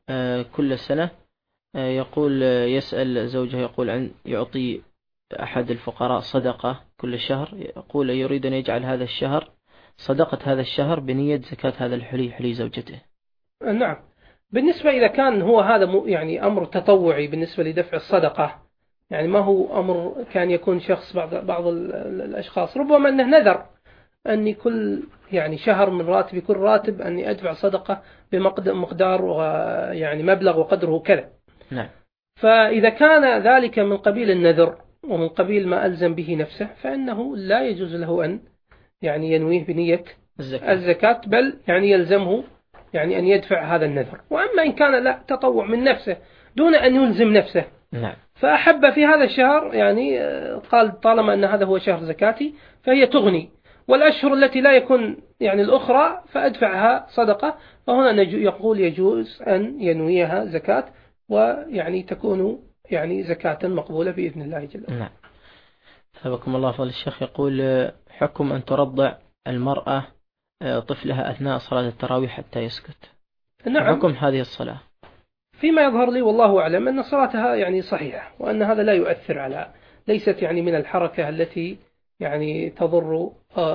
كل سنة يقول يسأل زوجه يقول عن يعطي أحد الفقراء صدقة كل شهر، يقول يريد أن يجعل هذا الشهر صدقة هذا الشهر بنية زكاة هذا الحلي حلي زوجته. نعم، بالنسبة إذا كان هو هذا يعني أمر تطوعي بالنسبة لدفع الصدقة، يعني ما هو أمر كان يكون شخص بعض بعض الأشخاص ربما أنه نذر أني كل يعني شهر من راتبي كل راتب أني أدفع صدقة بمقدار يعني مبلغ وقدره كذا. نعم. فإذا كان ذلك من قبيل النذر ومن قبيل ما ألزم به نفسه فإنه لا يجوز له أن يعني ينويه بنية الزكاة, الزكاة بل يعني يلزمه يعني أن يدفع هذا النذر. وأما إن كان لا تطوع من نفسه دون أن يلزم نفسه نعم. فأحب في هذا الشهر يعني قال طالما أن هذا هو شهر زكاتي فهي تغني، والأشهر التي لا يكون يعني الأخرى فأدفعها صدقة، فهنا يقول يجوز أن ينويها زكاة ويعني تكون يعني زكاة مقبولة بإذن الله جل وعلا. نعم. ثابكم الله فضل الشيخ. يقول حكم أن ترضع المرأة طفلها أثناء صلاة التراويح حتى يسكت. نعم. حكم هذه الصلاة فيما يظهر لي والله أعلم أن صلاتها يعني صحيحة، وأن هذا لا يؤثر على ليست يعني من الحركة التي يعني تضر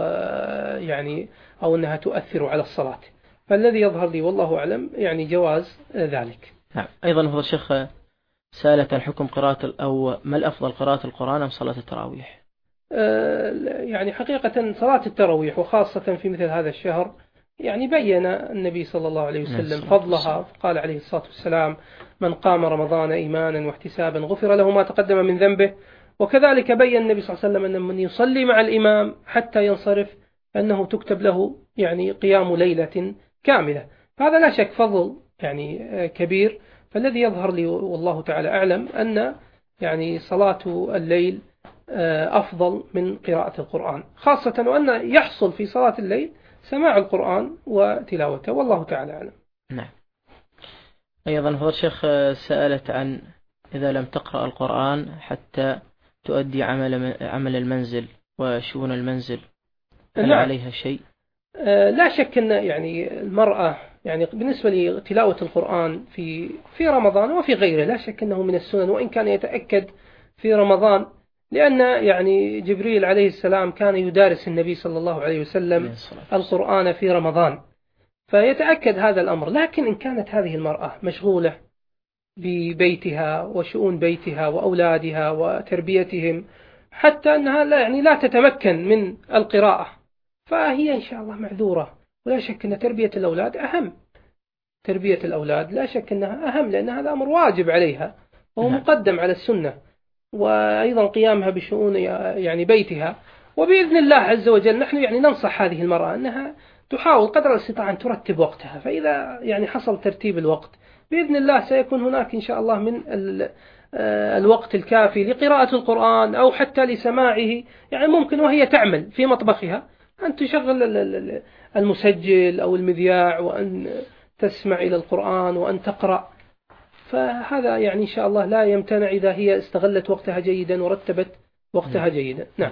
يعني أو أنها تؤثر على الصلاة، فالذي يظهر لي والله أعلم يعني جواز ذلك. نعم. أيضا فضل الشيخ سألت عن حكم قراءة أو ما الأفضل قراءة القرآن أم صلاة التراويح؟ يعني حقيقة صلاة التراويح وخاصة في مثل هذا الشهر يعني بين النبي صلى الله عليه وسلم فضلها، قال عليه الصلاة والسلام من قام رمضان إيمانا واحتسابا غفر له ما تقدم من ذنبه. وكذلك بين النبي صلى الله عليه وسلم أن من يصلي مع الإمام حتى ينصرف أنه تكتب له يعني قيام ليلة كاملة. هذا لا شك فضل يعني كبير، فالذي يظهر لي والله تعالى أعلم أن يعني صلاة الليل أفضل من قراءة القرآن، خاصة وأن يحصل في صلاة الليل سماع القرآن وتلاوته والله تعالى أعلم. نعم. أيضا فضل الشيخ سألت عن إذا لم تقرأ القرآن حتى تؤدي عمل عمل المنزل وشؤون المنزل هل نعم. عليها شيء؟ لا شك أن يعني المرأة يعني بالنسبة لتلاوة القرآن في في رمضان وفي غيره لا شك أنه من السنن، وإن كان يتأكد في رمضان لأن يعني جبريل عليه السلام كان يدارس النبي صلى الله عليه وسلم القرآن في رمضان، فيتأكد هذا الأمر. لكن إن كانت هذه المرأة مشغولة ببيتها وشؤون بيتها وأولادها وتربيتهم حتى أنها لا يعني لا تتمكن من القراءة فهي إن شاء الله معذورة. ولا شك أن تربية الأولاد أهم، تربية الأولاد لا شك أنها أهم لأن هذا أمر واجب عليها وهو مقدم على السنة، وأيضا قيامها بشؤون يعني بيتها. وبإذن الله عز وجل نحن يعني ننصح هذه المرأة أنها تحاول قدر الاستطاعة أن ترتب وقتها، فإذا يعني حصل ترتيب الوقت بإذن الله سيكون هناك إن شاء الله من الوقت الكافي لقراءة القرآن أو حتى لسماعه. يعني ممكن وهي تعمل في مطبخها أن تشغل المسجل أو المذياع وأن تسمع إلى القرآن وأن تقرأ، فهذا يعني إن شاء الله لا يمتنع إذا هي استغلت وقتها جيدا ورتبت وقتها جيدا. نعم.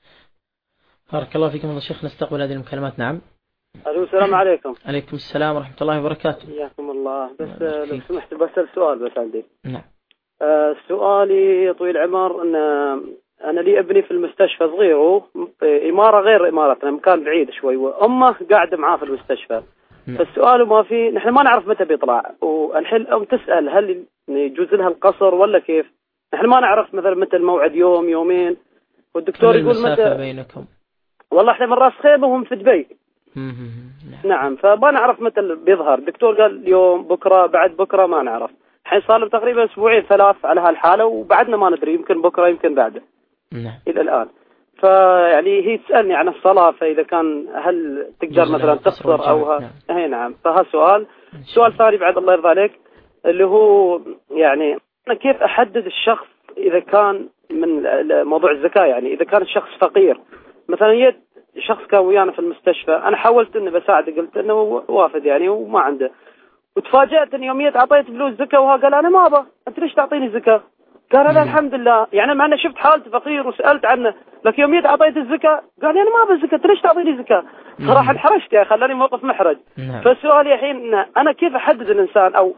بارك الله فيكم الله شيخ. نستقبل هذه المكالمات. نعم. ألو السلام عليكم. عليكم السلام ورحمة الله وبركاته. حياكم الله. بس لو سمحت بسأل سؤال بس عندي. نعم. آه سؤالي طويل العمر أن أنا لي ابني في المستشفى صغير، إمارة غير إمارتنا، مكان بعيد شوي، وأمه قاعدة معاه في المستشفى. نعم. فالسؤال ما في نحن ما نعرف متى بيطلع، والحين الأم تسأل هل يجوز لها القصر ولا كيف؟ نحن ما نعرف مثلا متى الموعد، يوم يومين، والدكتور يقول متى. بينكم؟ والله احنا من راس خيمة وهم في دبي. نعم. نعم. فما نعرف متى بيظهر. الدكتور قال اليوم بكرة بعد بكرة ما نعرف. الحين صار له تقريبا أسبوعين ثلاث على هالحالة وبعدنا ما ندري، يمكن بكرة يمكن بعده. نعم. إلى الآن. فيعني هي تسألني عن الصلاة، فإذا كان هل تقدر مثلا تقصر أو ها. نعم. هي نعم. فها سؤال. سؤال ثاني بعد الله يرضى عليك اللي هو يعني أنا كيف أحدد الشخص إذا كان من موضوع الزكاة، يعني إذا كان الشخص فقير مثلا، يد شخص كان ويانا في المستشفى، أنا حاولت إني بساعده، قلت إنه وافد يعني وما عنده، وتفاجأت إن يومية أعطيت فلوس زكاة وها قال أنا ما أبغى، أنت ليش تعطيني زكاة؟ قال أنا الحمد لله، يعني مع أنه شفت حالته فقير وسألت عنه، لكن يومية أعطيت الزكاة قال أنا ما أبغى زكاة، أنت ليش تعطيني زكاة؟ صراحة انحرجت، يعني خلاني موقف محرج. فالسؤال الحين أنا كيف أحدد الإنسان، أو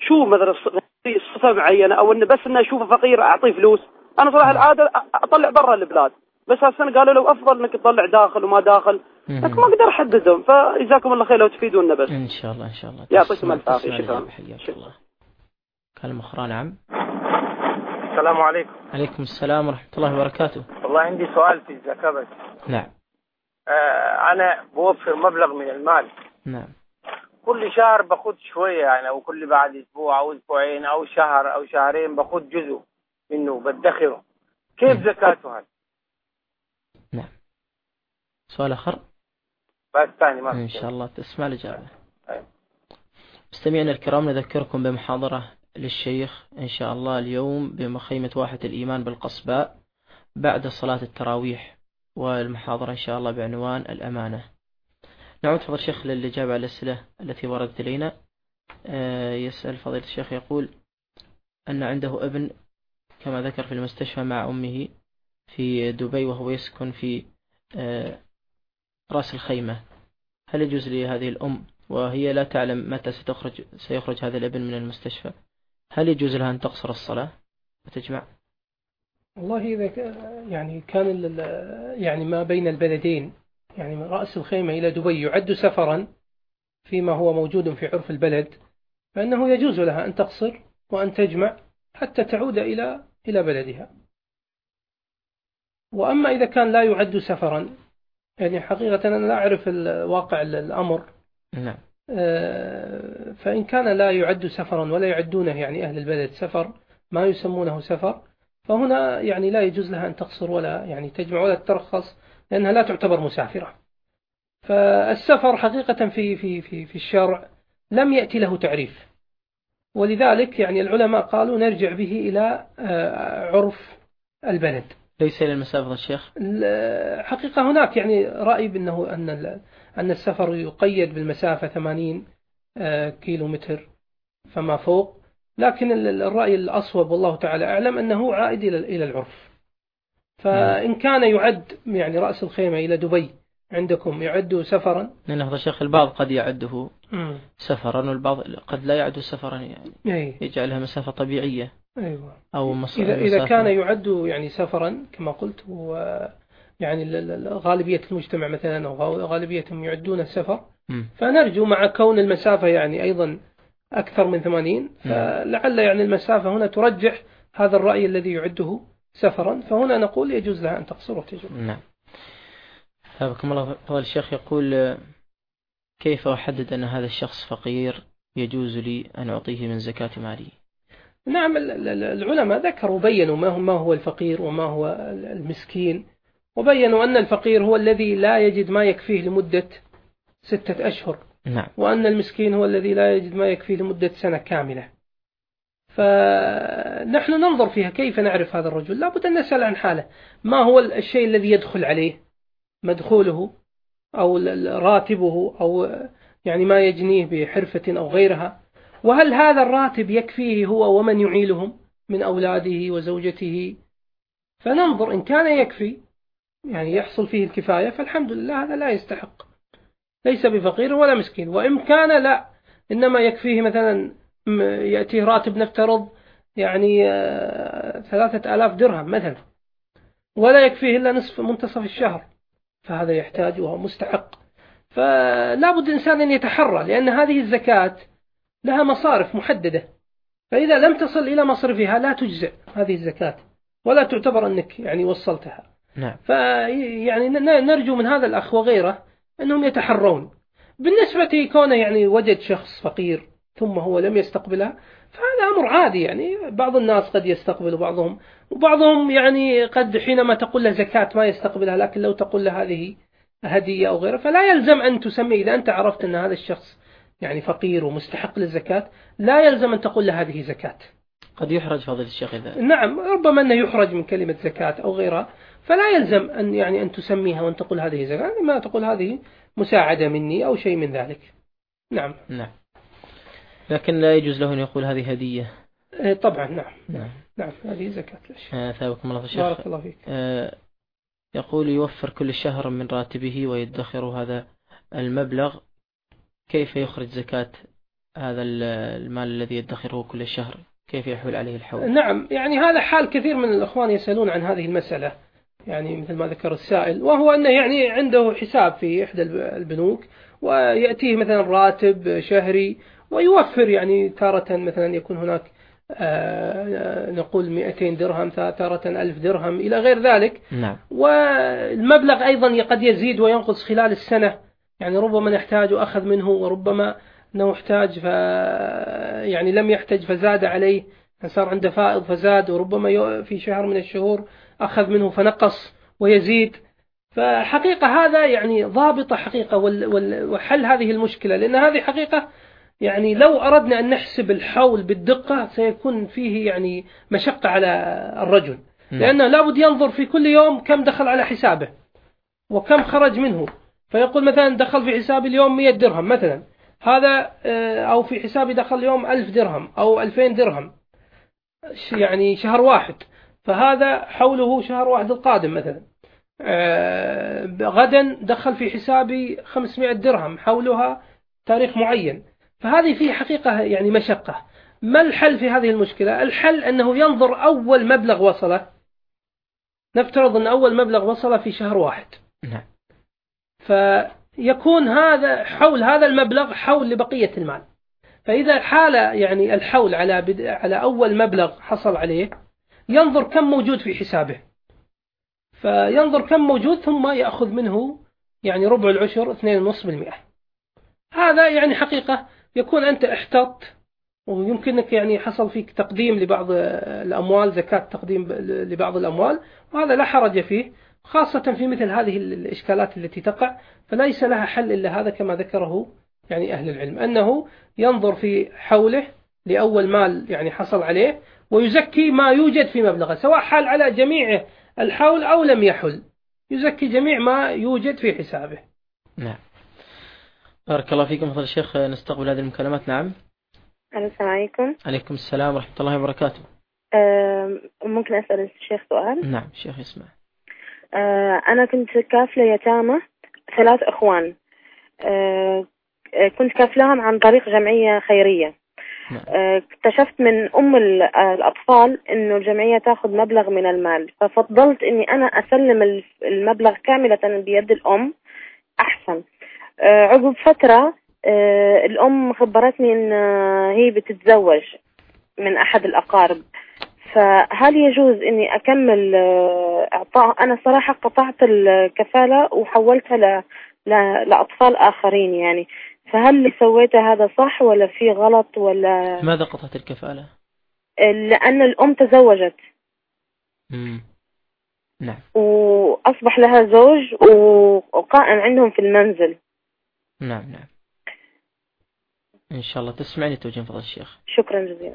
شو مثلا صفة معينة أو إنه بس إنه أشوفه فقير أعطيه فلوس؟ أنا صراحة العادة أطلع برا البلاد، بس هالسنة قالوا لو أفضل إنك تطلع داخل وما داخل، لكن ما أقدر أحددهم، فجزاكم الله خير لو تفيدونا بس. إن شاء الله إن شاء الله. يعطيكم الف عافية. شكرا. شكرا. كلمة أخرى. نعم. السلام عليكم. عليكم السلام ورحمة الله وبركاته. والله عندي سؤال في الزكاة بس. نعم. آه أنا بوفر مبلغ من المال. نعم. كل شهر باخد شوية يعني، أو كل بعد أسبوع أو أسبوعين أو شهر أو شهرين باخد جزء منه بدخره. كيف م. زكاته هذا؟ نعم. سؤال آخر. بس ثاني ما إن شاء الله تسمع الإجابة. أيوة. مستمعينا الكرام، نذكركم بمحاضرة للشيخ إن شاء الله اليوم بمخيمة واحة الإيمان بالقصباء بعد صلاة التراويح، والمحاضرة إن شاء الله بعنوان الأمانة. نعود فضل الشيخ للإجابة على الأسئلة التي وردت إلينا. يسأل فضيلة الشيخ يقول أن عنده ابن كما ذكر في المستشفى مع أمه في دبي وهو يسكن في رأس الخيمة، هل يجوز لهذه الأم وهي لا تعلم متى ستخرج سيخرج هذا الابن من المستشفى، هل يجوز لها أن تقصر الصلاة وتجمع؟ والله إذا يعني كان يعني ما بين البلدين، يعني من رأس الخيمة إلى دبي يعد سفرا فيما هو موجود في عرف البلد، فإنه يجوز لها أن تقصر وأن تجمع حتى تعود إلى إلى بلدها. وأما إذا كان لا يعد سفرا، يعني حقيقة أنا لا أعرف واقع الأمر. نعم. فإن كان لا يعد سفرا ولا يعدونه يعني أهل البلد سفر ما يسمونه سفر، فهنا يعني لا يجوز لها أن تقصر ولا يعني تجمع ولا ترخص، لأنها لا تعتبر مسافرة. فالسفر حقيقة في في في في الشرع لم يأتي له تعريف، ولذلك يعني العلماء قالوا نرجع به إلى عرف البلد ليس إلى المسافة. الشيخ حقيقة هناك يعني رأي بأنه أن أن السفر يقيد بالمسافة ثمانين كيلو متر فما فوق، لكن الرأي الأصوب والله تعالى أعلم أنه عائد إلى إلى العرف. فإن كان يعد يعني رأس الخيمة إلى دبي عندكم يعد سفرا، لأن هذا الشيخ البعض قد يعده سفرا والبعض قد لا يعد سفرا، يعني يجعلها مسافة طبيعية. أيوة. أو إذا إذا كان يعد يعني سفرا كما قلت، و يعني غالبية المجتمع مثلا أو غالبيتهم يعدون السفر، م. فنرجو مع كون المسافة يعني أيضا أكثر من ثمانين، فلعل يعني المسافة هنا ترجح هذا الرأي الذي يعده سفرا، فهنا نقول يجوز لها أن تقصر وتجمع. نعم. حفظكم الله. فضل الشيخ يقول كيف أحدد أن هذا الشخص فقير يجوز لي أن أعطيه من زكاة مالي؟ نعم، العلماء ذكروا بينوا ما هو الفقير وما هو المسكين، وبينوا أن الفقير هو الذي لا يجد ما يكفيه لمدة ستة أشهر. نعم. وأن المسكين هو الذي لا يجد ما يكفيه لمدة سنة كاملة. فنحن ننظر فيها كيف نعرف هذا الرجل، لا بد أن نسأل عن حاله، ما هو الشيء الذي يدخل عليه، مدخوله أو راتبه أو يعني ما يجنيه بحرفة أو غيرها، وهل هذا الراتب يكفيه هو ومن يعيلهم من أولاده وزوجته. فننظر إن كان يكفي يعني يحصل فيه الكفاية فالحمد لله، هذا لا يستحق، ليس بفقير ولا مسكين. وإن كان لا، إنما يكفيه مثلا يأتيه راتب نفترض يعني ثلاثة آلاف درهم مثلا، ولا يكفيه إلا نصف منتصف الشهر، فهذا يحتاج وهو مستحق. فلا بد الإنسان أن يتحرى، لأن هذه الزكاة لها مصارف محددة، فإذا لم تصل إلى مصرفها لا تجزئ هذه الزكاة ولا تعتبر أنك يعني وصلتها. نعم. فيعني نرجو من هذا الأخ وغيره أنهم يتحرون. بالنسبة كونه يعني وجد شخص فقير ثم هو لم يستقبلها، فهذا أمر عادي، يعني بعض الناس قد يستقبل بعضهم، وبعضهم يعني قد حينما تقول له زكاة ما يستقبلها، لكن لو تقول له هذه هدية أو غيرها فلا يلزم أن تسمي. إذا أنت عرفت أن هذا الشخص يعني فقير ومستحق للزكاة لا يلزم أن تقول له هذه زكاة. قد يحرج فضيلة الشيخ إذا نعم، ربما أنه يحرج من كلمة زكاة أو غيرها، فلا يلزم أن يعني أن تسميها وأن تقول هذه زكاة، ما تقول هذه مساعدة مني أو شيء من ذلك. نعم. نعم. لكن لا يجوز له أن يقول هذه هدية. طبعا. نعم. نعم. نعم، هذه زكاة. آه ثابكم الله الشيخ. بارك الله فيك. آه يقول يوفر كل شهر من راتبه ويدخر هذا المبلغ، كيف يخرج زكاة هذا المال الذي يدخره كل شهر كيف يحول عليه الحول؟ نعم، يعني هذا حال كثير من الأخوان يسألون عن هذه المسألة، يعني مثل ما ذكر السائل، وهو أنه يعني عنده حساب في إحدى البنوك ويأتيه مثلا راتب شهري ويوفر، يعني تارة مثلا يكون هناك آه نقول مئتين درهم، تارة ألف درهم إلى غير ذلك. نعم. والمبلغ أيضا قد يزيد وينقص خلال السنة، يعني ربما نحتاج وأخذ منه، وربما أنه احتاج ف يعني لم يحتاج فزاد عليه، فصار عنده فائض فزاد، وربما في شهر من الشهور أخذ منه فنقص ويزيد. فحقيقة هذا يعني ضابطة حقيقة وحل هذه المشكلة، لأن هذه حقيقة يعني لو أردنا أن نحسب الحول بالدقة سيكون فيه يعني مشقة على الرجل، لأنه لابد ينظر في كل يوم كم دخل على حسابه وكم خرج منه، فيقول مثلا دخل في حسابي اليوم مئة درهم مثلا، هذا أو في حسابي دخل اليوم ألف درهم أو ألفين درهم، يعني شهر واحد، فهذا حوله شهر واحد القادم مثلا. غدا دخل في حسابي خمسمائة درهم حولها تاريخ معين، فهذه فيه حقيقة يعني مشقة. ما الحل في هذه المشكلة؟ الحل أنه ينظر أول مبلغ وصله، نفترض أن أول مبلغ وصله في شهر واحد، فيكون هذا حول هذا المبلغ حول لبقية المال. فإذا حال يعني الحول على على أول مبلغ حصل عليه، ينظر كم موجود في حسابه، فينظر كم موجود ثم يأخذ منه يعني ربع العشر اثنين ونصف بالمئة. هذا يعني حقيقة يكون أنت احتط، ويمكنك يعني حصل فيك تقديم لبعض الأموال، زكاة تقديم لبعض الأموال، وهذا لا حرج فيه، خاصة في مثل هذه الإشكالات التي تقع، فليس لها حل إلا هذا كما ذكره يعني أهل العلم، أنه ينظر في حوله لأول مال يعني حصل عليه، ويزكي ما يوجد في مبلغه، سواء حال على جميع الحول أو لم يحل، يزكي جميع ما يوجد في حسابه. نعم. بارك الله فيكم فضل الشيخ، نستقبل هذه المكالمات. نعم. السلام عليكم. عليكم السلام ورحمة الله وبركاته. أه ممكن أسأل الشيخ سؤال؟ نعم الشيخ يسمع. أه أنا كنت كافلة يتامى ثلاث أخوان، أه كنت كافلهم عن طريق جمعية خيرية. نعم. أه اكتشفت من أم الأطفال إنه الجمعية تأخذ مبلغ من المال، ففضلت إني أنا أسلم المبلغ كاملة بيد الأم أحسن. أه عقب فترة أه الأم خبرتني إن هي بتتزوج من أحد الأقارب، فهل يجوز إني أكمل إعطاء؟ أنا صراحة قطعت الكفالة وحولتها ل... ل... لأطفال آخرين يعني، فهل اللي سويته هذا صح ولا في غلط ولا؟ ماذا قطعت الكفالة؟ لأن الأم تزوجت. مم. نعم. وأصبح لها زوج وقائم عندهم في المنزل. نعم نعم. إن شاء الله تسمعني توجيه فضل الشيخ. شكرا جزيلا.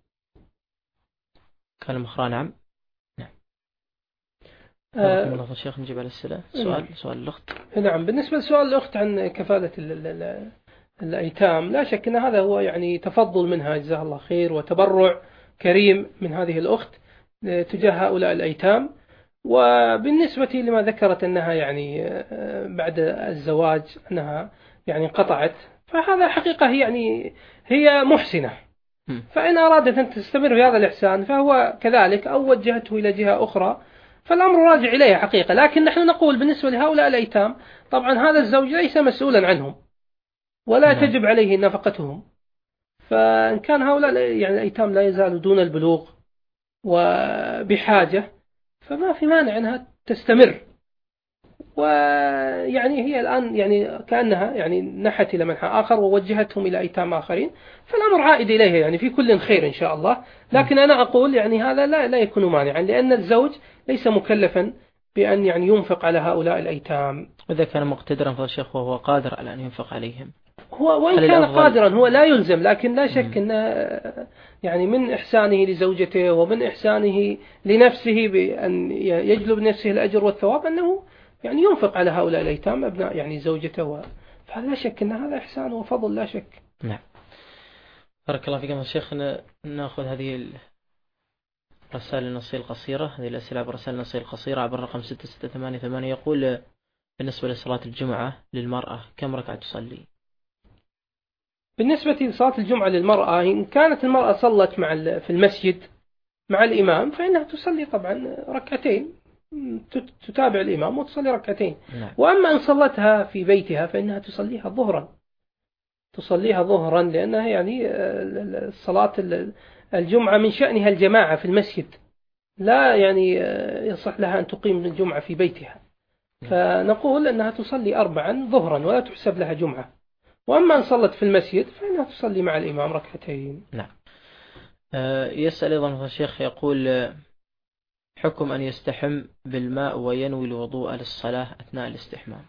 كلام أخرى. نعم نعم. بارك الله فضل الشيخ، نجيب على السؤال. سؤال سؤال الأخت. نعم، بالنسبة لسؤال الأخت عن كفالة الأيتام، لا شك أن هذا هو يعني تفضل منها جزاها الله خير، وتبرع كريم من هذه الأخت تجاه هؤلاء الأيتام. وبالنسبة لما ذكرت أنها يعني بعد الزواج أنها يعني قطعت، فهذا حقيقة يعني هي محسنة، فإن أرادت أن تستمر في هذا الإحسان فهو كذلك، أو وجهته إلى جهة أخرى فالأمر راجع إليها حقيقة. لكن نحن نقول بالنسبة لهؤلاء الأيتام، طبعا هذا الزوج ليس مسؤولا عنهم ولا نعم. تجب عليه نفقتهم، فإن كان هؤلاء يعني الأيتام لا يزالوا دون البلوغ وبحاجة، فما في مانع أنها تستمر. ويعني هي الآن يعني كأنها يعني نحت إلى منحى آخر ووجهتهم إلى أيتام آخرين، فالأمر عائد إليها يعني في كل خير إن شاء الله. لكن أنا أقول يعني هذا لا لا يكون مانعا، لأن الزوج ليس مكلفا بأن يعني ينفق على هؤلاء الأيتام. وإذا كان مقتدرا فضل الشيخ وهو قادر على أن ينفق عليهم، هو وإن كان قادرا هو لا يلزم، لكن لا شك أن يعني من إحسانه لزوجته ومن إحسانه لنفسه بأن يجلب نفسه الأجر والثواب أنه يعني ينفق على هؤلاء الأيتام أبناء يعني زوجته و... فهذا لا شك أن هذا إحسان وفضل لا شك. نعم. بارك الله فيكم الشيخ. نأخذ هذه الرسائل النصية القصيرة، هذه الأسئلة برسائل النصية القصيرة عبر الرقم ستة ستة ثمانية ثمانية. يقول بالنسبة لصلاة الجمعة للمرأة كم ركعة تصلي؟ بالنسبة لصلاة الجمعة للمرأة، إن كانت المرأة صلت مع في المسجد مع الإمام فإنها تصلي طبعا ركعتين، تتابع الإمام وتصلي ركعتين. نعم. وأما إن صلتها في بيتها فإنها تصليها ظهرا، تصليها ظهرا لأنها يعني صلاة الجمعة من شأنها الجماعة في المسجد، لا يعني يصح لها أن تقيم الجمعة في بيتها. فنقول أنها تصلي أربعا ظهرا ولا تحسب لها جمعة. وأما أن صلت في المسجد فإنها تصلي مع الإمام ركعتين. نعم. يسأل أيضا الشيخ يقول حكم أن يستحم بالماء وينوي الوضوء للصلاة أثناء الاستحمام.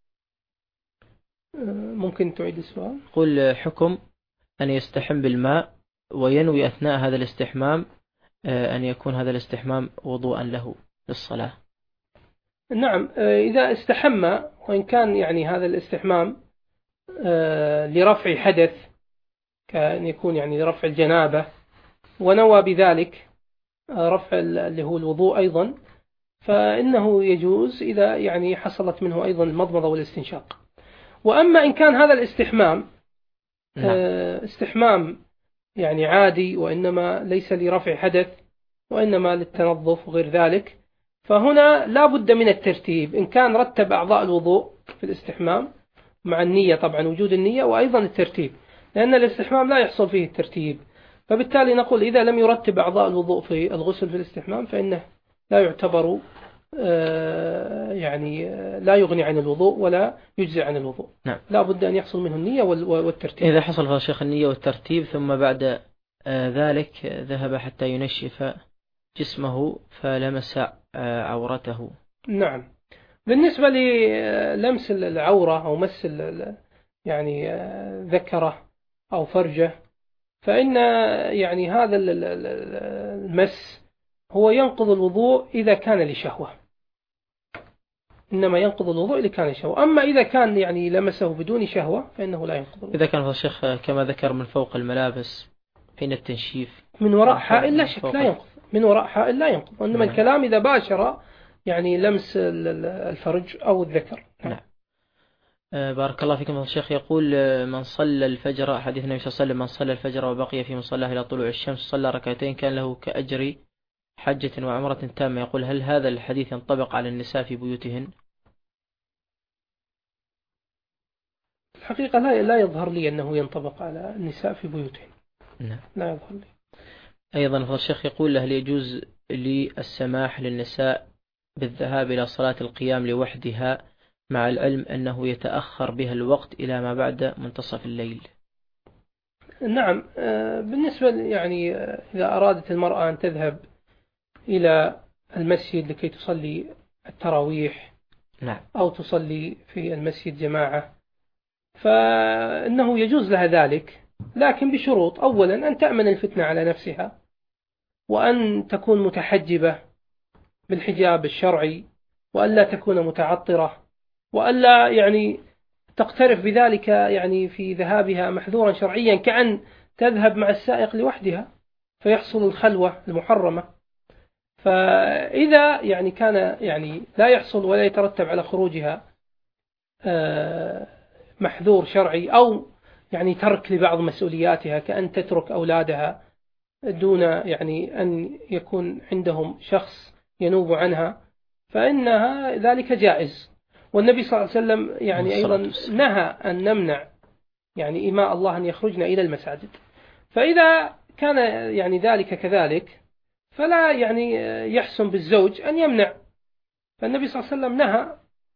ممكن تعيد السؤال؟ قل حكم أن يستحم بالماء وينوي أثناء هذا الاستحمام أن يكون هذا الاستحمام وضوءا له للصلاة. نعم، إذا استحم وإن كان يعني هذا الاستحمام لرفع حدث كأن يكون يعني لرفع الجنابة ونوى بذلك رفع اللي هو الوضوء أيضا، فإنه يجوز إذا يعني حصلت منه أيضا المضمضة والاستنشاق. وأما إن كان هذا الاستحمام استحمام يعني عادي وإنما ليس لرفع حدث وإنما للتنظف وغير ذلك، فهنا لا بد من الترتيب. إن كان رتب أعضاء الوضوء في الاستحمام مع النية، طبعا وجود النية وأيضا الترتيب، لأن الاستحمام لا يحصل فيه الترتيب. فبالتالي نقول إذا لم يرتب أعضاء الوضوء في الغسل في الاستحمام فإنه لا يعتبر يعني لا يغني عن الوضوء ولا يجزي عن الوضوء. نعم. لا بد أن يحصل منه النية والترتيب. إذا حصل في الشيخ النية والترتيب ثم بعد ذلك ذهب حتى ينشف جسمه فلمس عورته. نعم. بالنسبة للمس العورة أو مس يعني ذكره أو فرجه، فإن يعني هذا المس هو ينقض الوضوء إذا كان لشهوة، إنما ينقض الوضوء إذا كان لشهوة. أما إذا كان يعني لمسه بدون شهوة فإنه لا ينقض الوضوء. إذا كان الشيخ كما ذكر من فوق الملابس حين التنشيف من وراء حائل لا شك لا ينقض، من وراء حائل لا ينقض، إنما الكلام إذا باشر يعني لمس الفرج أو الذكر. نعم. بارك الله فيكم. الشيخ يقول من صلى الفجر، حديث النبي صلى الله عليه وسلم من صلى الفجر وبقي في مصلاه إلى طلوع الشمس صلى ركعتين كان له كأجر حجة وعمرة تامة. يقول هل هذا الحديث ينطبق على النساء في بيوتهن؟ الحقيقة لا لا يظهر لي أنه ينطبق على النساء في بيوتهن. نعم. لا يظهر لي. أيضا الشيخ يقول هل يجوز لي السماح للنساء بالذهاب إلى صلاة القيام لوحدها مع العلم أنه يتأخر بها الوقت إلى ما بعد منتصف الليل؟ نعم. بالنسبة يعني إذا أرادت المرأة أن تذهب إلى المسجد لكي تصلي التراويح نعم. أو تصلي في المسجد جماعة فإنه يجوز لها ذلك، لكن بشروط. أولا أن تأمن الفتنة على نفسها، وأن تكون متحجبة بالحجاب الشرعي، وألا تكون متعطرة، وألا يعني تقترف بذلك يعني في ذهابها محذورا شرعيا كأن تذهب مع السائق لوحدها فيحصل الخلوة المحرمة. فإذا يعني كان يعني لا يحصل ولا يترتب على خروجها محذور شرعي أو يعني ترك لبعض مسؤولياتها كأن تترك أولادها دون يعني أن يكون عندهم شخص ينوب عنها، فإنها ذلك جائز. والنبي صلى الله عليه وسلم يعني أيضا نهى أن نمنع يعني إماء الله أن يخرجنا إلى المساجد. فإذا كان يعني ذلك كذلك فلا يعني يحسن بالزوج أن يمنع. فالنبي صلى الله عليه وسلم نهى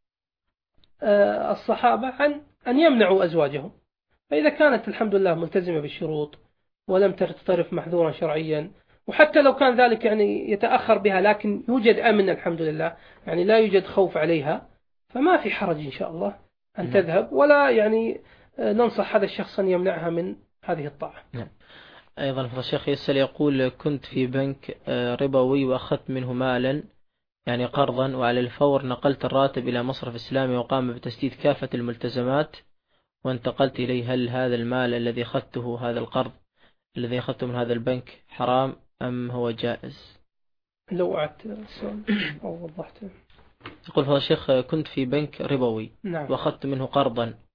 الصحابة عن أن يمنعوا أزواجهم. فإذا كانت الحمد لله ملتزمة بالشروط ولم تقترف محذورا شرعيا، وحتى لو كان ذلك يعني يتأخر بها لكن يوجد أمن الحمد لله، يعني لا يوجد خوف عليها، فما في حرج إن شاء الله أن تذهب، ولا يعني ننصح هذا الشخص أن يمنعها من هذه الطاعة. نعم. أيضا الشيخ يسأل يقول كنت في بنك ربوي وأخذت منه مالا يعني قرضا، وعلى الفور نقلت الراتب إلى مصرف إسلامي وقام بتسديد كافة الملتزمات وانتقلت إليه، هل هذا المال الذي أخذته هذا القرض الذي أخذته من هذا البنك حرام أم هو جائز؟ لو أعدت السؤال أو وضحته. يقول فضل الشيخ كنت في بنك ربوي نعم. وأخذت منه قرضا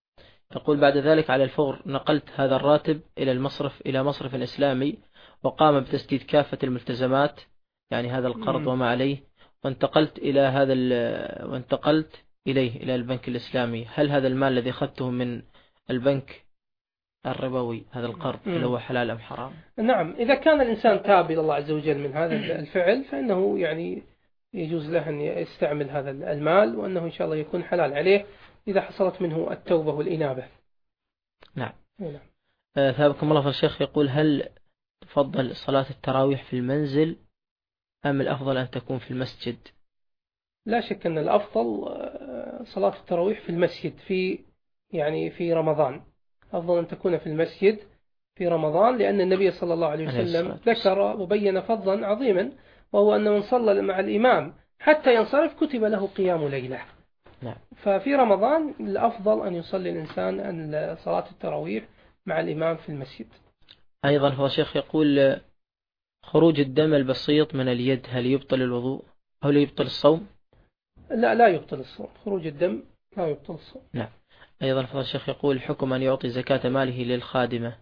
يقول بعد ذلك على الفور نقلت هذا الراتب إلى المصرف إلى مصرف إسلامي وقام بتسديد كافة الملتزمات يعني هذا القرض وما عليه وانتقلت إلى هذا وانتقلت إليه إلى البنك الإسلامي، هل هذا المال الذي أخذته من البنك الربوي هذا القرض هل هو حلال أم حرام؟ نعم، إذا كان الإنسان تاب إلى الله عز وجل من هذا الفعل فإنه يعني يجوز له أن يستعمل هذا المال، وأنه إن شاء الله يكون حلال عليه إذا حصلت منه التوبة والإنابة. نعم. نعم. آه ثابكم الله في الشيخ يقول هل تفضل صلاة التراويح في المنزل أم الأفضل أن تكون في المسجد؟ لا شك أن الأفضل صلاة التراويح في المسجد في يعني في رمضان، أفضل أن تكون في المسجد في رمضان، لأن النبي صلى الله عليه وسلم ذكر وبين فضلا عظيما، وهو أن من صلى مع الإمام حتى ينصرف كتب له قيام ليلة. نعم. ففي رمضان الأفضل أن يصلي الإنسان أن صلاة التراويح مع الإمام في المسجد. أيضا هو شيخ يقول خروج الدم البسيط من اليد هل يبطل الوضوء أو لا يبطل الصوم؟ لا لا يبطل الصوم، خروج الدم لا يبطل الصوم. نعم. أيضا فضل الشيخ يقول حكم أن يعطي زكاة ماله للخادمة.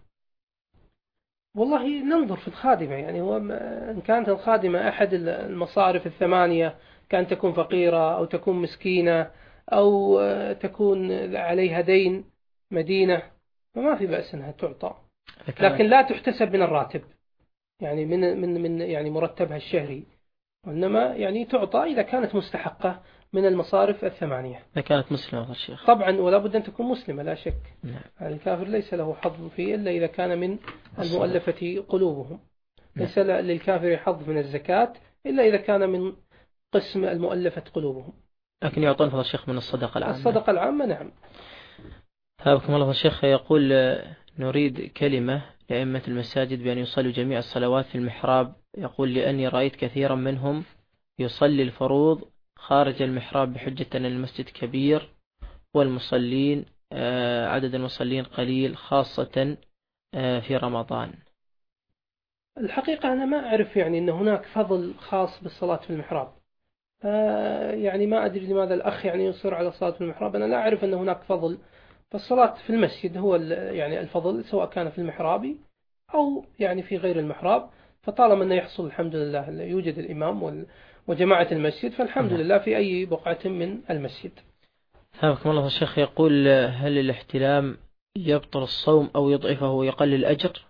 والله ننظر في الخادمة، يعني هو إن كانت الخادمة أحد المصارف الثمانية، كان تكون فقيرة أو تكون مسكينة أو تكون عليها دين مدينة فما في بأس أنها تعطى، لكن لا تحتسب من الراتب يعني من من من يعني مرتبها الشهري، وإنما يعني تعطى إذا كانت مستحقة من المصارف الثمانية. إذا كانت مسلمة الشيخ. طبعا ولا بد أن تكون مسلمة لا شك. نعم. الكافر ليس له حظ فيه إلا إذا كان من المؤلفة قلوبهم. نعم. ليس للكافر حظ من الزكاة إلا إذا كان من قسم المؤلفة قلوبهم. لكن يعطون فضل الشيخ من الصدقة العامة. الصدقة العامة نعم. حابكم الله الشيخ يقول نريد كلمة لأئمة المساجد بأن يصلوا جميع الصلوات في المحراب، يقول لأني رأيت كثيرا منهم يصلي الفروض خارج المحراب بحجة أن المسجد كبير والمصلين عدد المصلين قليل خاصة في رمضان. الحقيقة أنا ما أعرف يعني أن هناك فضل خاص بالصلاة في المحراب، يعني ما أدري لماذا الأخ يعني يصر على الصلاة في المحراب. أنا لا أعرف أن هناك فضل، فالصلاة في المسجد هو يعني الفضل سواء كان في المحراب أو يعني في غير المحراب، فطالما أنه يحصل الحمد لله يوجد الإمام وجماعة المسجد فالحمد لله في أي بقعة من المسجد. حفظكم الله الشيخ يقول هل الاحتلام يبطل الصوم أو يضعفه ويقلل الأجر؟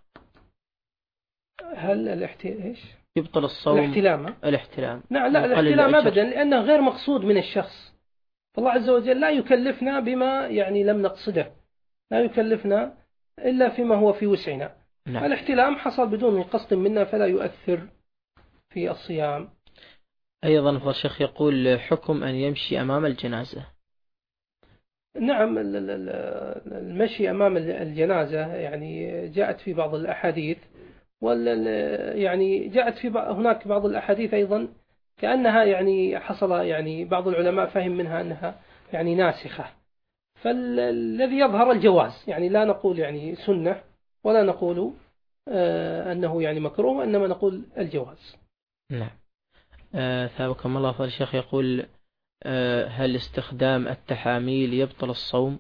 هل الاحتلام إيش؟ يبطل الصوم. الاحتلام. الاحتلام. نعم لا الاحتلام أبدا، لأنه غير مقصود من الشخص. فالله عز وجل لا يكلفنا بما يعني لم نقصده، لا يكلفنا إلا فيما هو في وسعنا. نعم. الاحتلام حصل بدون قصد منا فلا يؤثر في الصيام. أيضا فضل الشيخ يقول حكم أن يمشي أمام الجنازة. نعم المشي أمام الجنازة يعني جاءت في بعض الأحاديث، وال يعني جاءت في هناك بعض الأحاديث أيضا كأنها يعني حصل يعني بعض العلماء فهم منها أنها يعني ناسخة، فالذي يظهر الجواز، يعني لا نقول يعني سنة ولا نقول آه أنه يعني مكروه، إنما نقول الجواز. نعم. آه ثابكم الله فضل الشيخ يقول آه هل استخدام التحاميل يبطل الصوم؟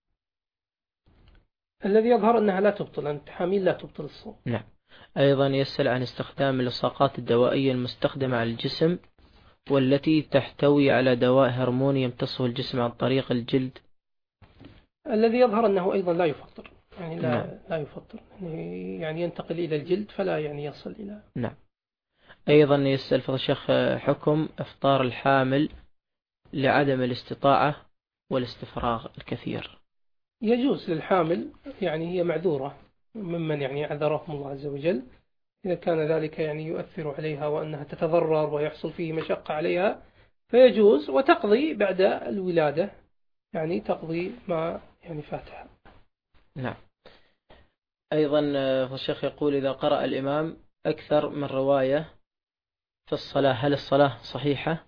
الذي يظهر أنها لا تبطل، أن التحاميل لا تبطل الصوم. نعم. أيضا يسأل عن استخدام اللصاقات الدوائية المستخدمة على الجسم والتي تحتوي على دواء هرموني يمتصه الجسم عن طريق الجلد. الذي يظهر أنه أيضا لا يفطر، يعني لا نعم. لا يفطر يعني ينتقل إلى الجلد فلا يعني يصل إلى. نعم. أيضا يسأل فضل الشيخ حكم إفطار الحامل لعدم الاستطاعة والاستفراغ الكثير. يجوز للحامل، يعني هي معذورة ممن يعني عذرهم الله عز وجل إذا كان ذلك يعني يؤثر عليها وأنها تتضرر ويحصل فيه مشقة عليها فيجوز، وتقضي بعد الولادة يعني تقضي ما يعني فاتها. نعم. أيضا الشيخ يقول إذا قرأ الإمام أكثر من رواية في الصلاة هل الصلاة صحيحة؟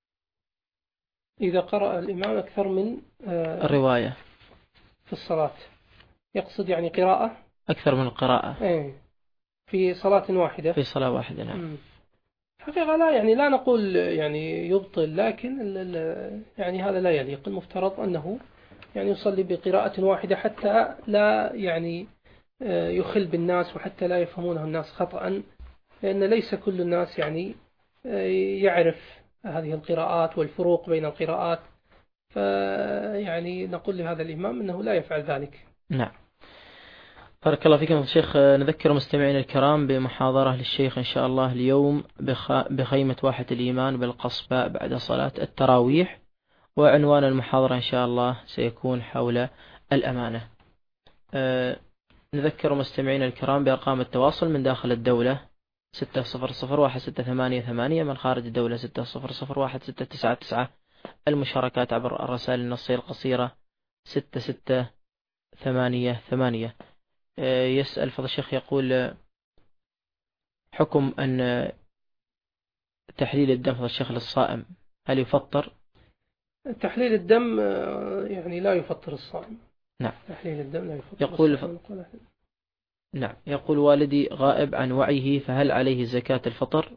إذا قرأ الإمام أكثر من الرواية في الصلاة يقصد يعني قراءة أكثر من القراءة ايه في صلاة واحدة في صلاة واحدة. نعم. حقيقة لا يعني لا نقول يعني يبطل، لكن يعني هذا لا يليق. المفترض أنه يعني يصلي بقراءة واحدة حتى لا يعني يخل بالناس وحتى لا يفهمونه الناس خطأ، لأن ليس كل الناس يعني يعرف هذه القراءات والفروق بين القراءات، فيعني نقول لهذا الإمام أنه لا يفعل ذلك. نعم. بارك الله فيكم الشيخ. نذكر مستمعينا الكرام بمحاضرة للشيخ إن شاء الله اليوم بخيمة واحة الإيمان بالقصباء بعد صلاة التراويح، وعنوان المحاضرة إن شاء الله سيكون حول الأمانة. أه نذكر مستمعينا الكرام بأرقام التواصل من داخل الدولة ستة صفر صفر واحد ستة ثمانية ثمانية، من خارج الدولة ستة صفر صفر واحد ستة تسعة تسعة، المشاركات عبر الرسائل النصية القصيرة ستة ستة ثمانية ثمانية. يسأل فضل الشيخ يقول حكم أن تحليل الدم فضل الشيخ للصائم هل يفطر؟ تحليل الدم يعني لا يفطر الصائم. نعم. تحليل الدم لا يفطر يقول الصائم. ف... نعم. يقول والدي غائب عن وعيه فهل عليه زكاة الفطر؟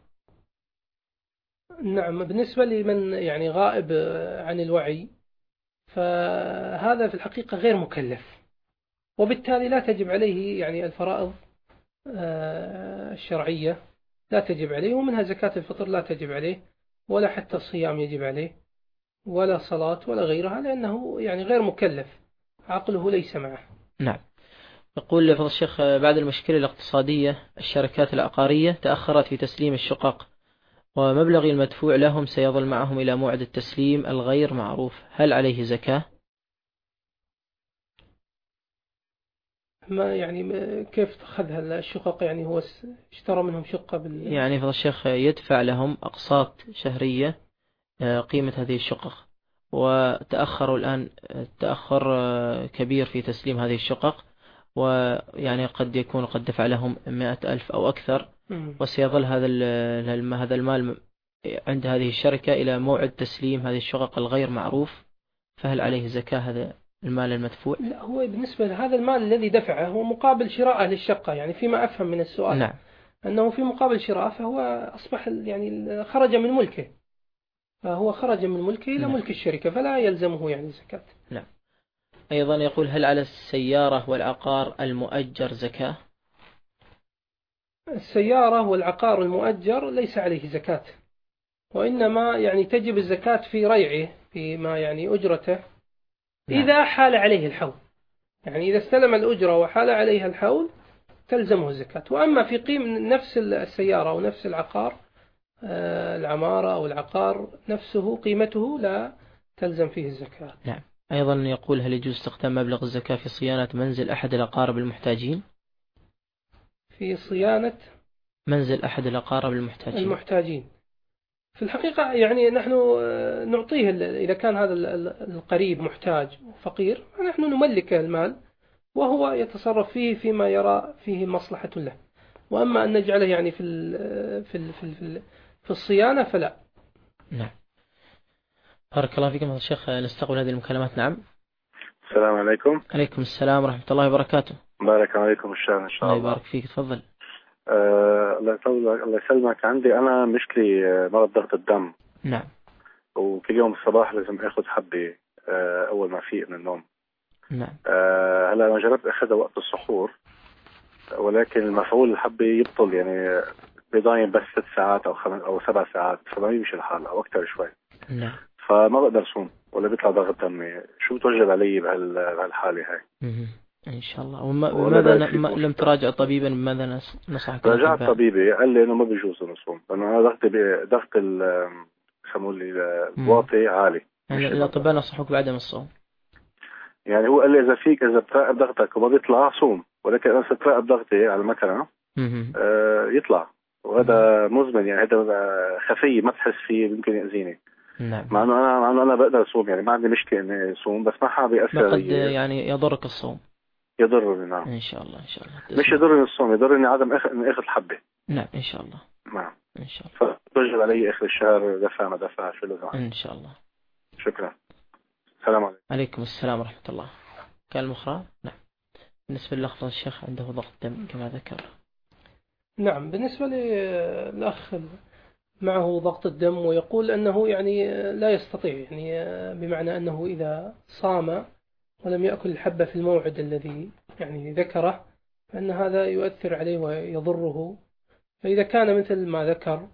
نعم. بالنسبة لمن يعني غائب عن الوعي فهذا في الحقيقة غير مكلف، وبالتالي لا تجب عليه يعني الفرائض الشرعية لا تجب عليه، ومنها زكاة الفطر لا تجب عليه، ولا حتى الصيام يجب عليه، ولا صلاة ولا غيرها، لأنه يعني غير مكلف، عقله ليس معه. نعم. يقول فضل الشيخ بعد المشكلة الاقتصادية الشركات العقارية تأخرت في تسليم الشقق ومبلغ المدفوع لهم سيظل معهم إلى موعد التسليم الغير معروف، هل عليه زكاة؟ ما يعني كيف أخذها الشقق؟ يعني هو اشترى منهم شقة بال... يعني فضل الشيخ يدفع لهم أقساط شهرية قيمة هذه الشقق، وتأخروا الآن تأخر كبير في تسليم هذه الشقق، ويعني قد يكون قد دفع لهم مئة ألف أو أكثر، وسيظل هذا هذا المال عند هذه الشركة إلى موعد تسليم هذه الشقق الغير معروف، فهل عليه زكاة هذا المال المدفوع؟ لا، هو بالنسبة لهذا المال الذي دفعه هو مقابل شراءه للشقة، يعني فيما أفهم من السؤال. نعم. أنه في مقابل شراءه فهو أصبح يعني خرج من ملكه، فهو خرج من ملكه إلى نعم. ملك الشركة، فلا يلزمه يعني زكاة. نعم. أيضا يقول هل على السيارة والعقار المؤجر زكاة؟ السيارة والعقار المؤجر ليس عليه زكاة، وإنما يعني تجب الزكاة في ريعه فيما يعني أجرته إذا حال عليه الحول، يعني إذا استلم الأجرة وحال عليها الحول تلزمه الزكاة. وأما في قيمة نفس السيارة أو نفس العقار العمارة أو العقار نفسه قيمته لا تلزم فيه الزكاة. نعم. أيضا يقول هل يجوز استخدام مبلغ الزكاة في صيانة منزل أحد الأقارب المحتاجين؟ في صيانة منزل أحد الأقارب المحتاجين المحتاجين في الحقيقة يعني نحن نعطيه إذا كان هذا القريب محتاج وفقير، نحن نملك المال وهو يتصرف فيه فيما يرى فيه مصلحة له، وأما أن نجعله يعني في ال في ال في ال في الصيانة فلا. نعم. بارك الله فيكم الشيخ. نستقبل هذه المكالمات. نعم. السلام عليكم. عليكم السلام ورحمة الله وبركاته. بارك عليكم الشهر إن شاء الله. الله يبارك فيك. تفضل. آه الله يطولك الله يسلمك. عندي أنا مشكلة مرض ضغط الدم. نعم. وكل يوم الصباح لازم أخذ حبة آه أول ما فيق من النوم. نعم. آه هلا أنا جربت أخذها وقت السحور، ولكن المفعول الحبة يبطل، يعني بيضايم بس ست ساعات أو خمس أو سبع ساعات، فما يمشي الحال أو أكثر شوي. نعم. فما بقدر صوم ولا بيطلع ضغط دمي. شو توجب علي بهال بهالحالة هاي؟ إن شاء الله. وماذا ن... لم تراجع طبيبا؟ بماذا نصحك؟ راجعت طبيبي قال لي إنه ما بيجوز نصوم، لأنه أنا ضغطي ب... ضغط ال سموا لي الواطي عالي. يعني الأطباء نصحوك بعدم الصوم؟ يعني هو قال لي إذا فيك إذا بتراقب ضغطك وما بيطلع صوم، ولكن أنا ستراقب ضغطي على المكنة آه يطلع، وهذا مزمن، يعني هذا خفي ما تحس فيه يمكن يأذيني. نعم. مع انه انا مع انه انا بقدر اصوم، يعني ما عندي مشكله اني اصوم، بس ما حابب ياثر قد يعني يضرك الصوم. يضرني. نعم. ان شاء الله ان شاء الله. مش يضرني الصوم، يضرني عدم اخذ اني اخذ الحبه. نعم ان شاء الله. نعم ان شاء الله. فتوجب علي اخر الشهر دفع ما دفع شو لازم. ان شاء الله. شكرا. السلام عليكم. عليكم السلام ورحمه الله. كان المخرى. نعم. بالنسبه للأخ الشيخ عنده ضغط دم كما ذكر. نعم. بالنسبه للاخ معه ضغط الدم ويقول أنه يعني لا يستطيع، يعني بمعنى أنه إذا صام ولم يأكل الحبة في الموعد الذي يعني ذكره فإن هذا يؤثر عليه ويضره. فإذا كان مثل ما ذكر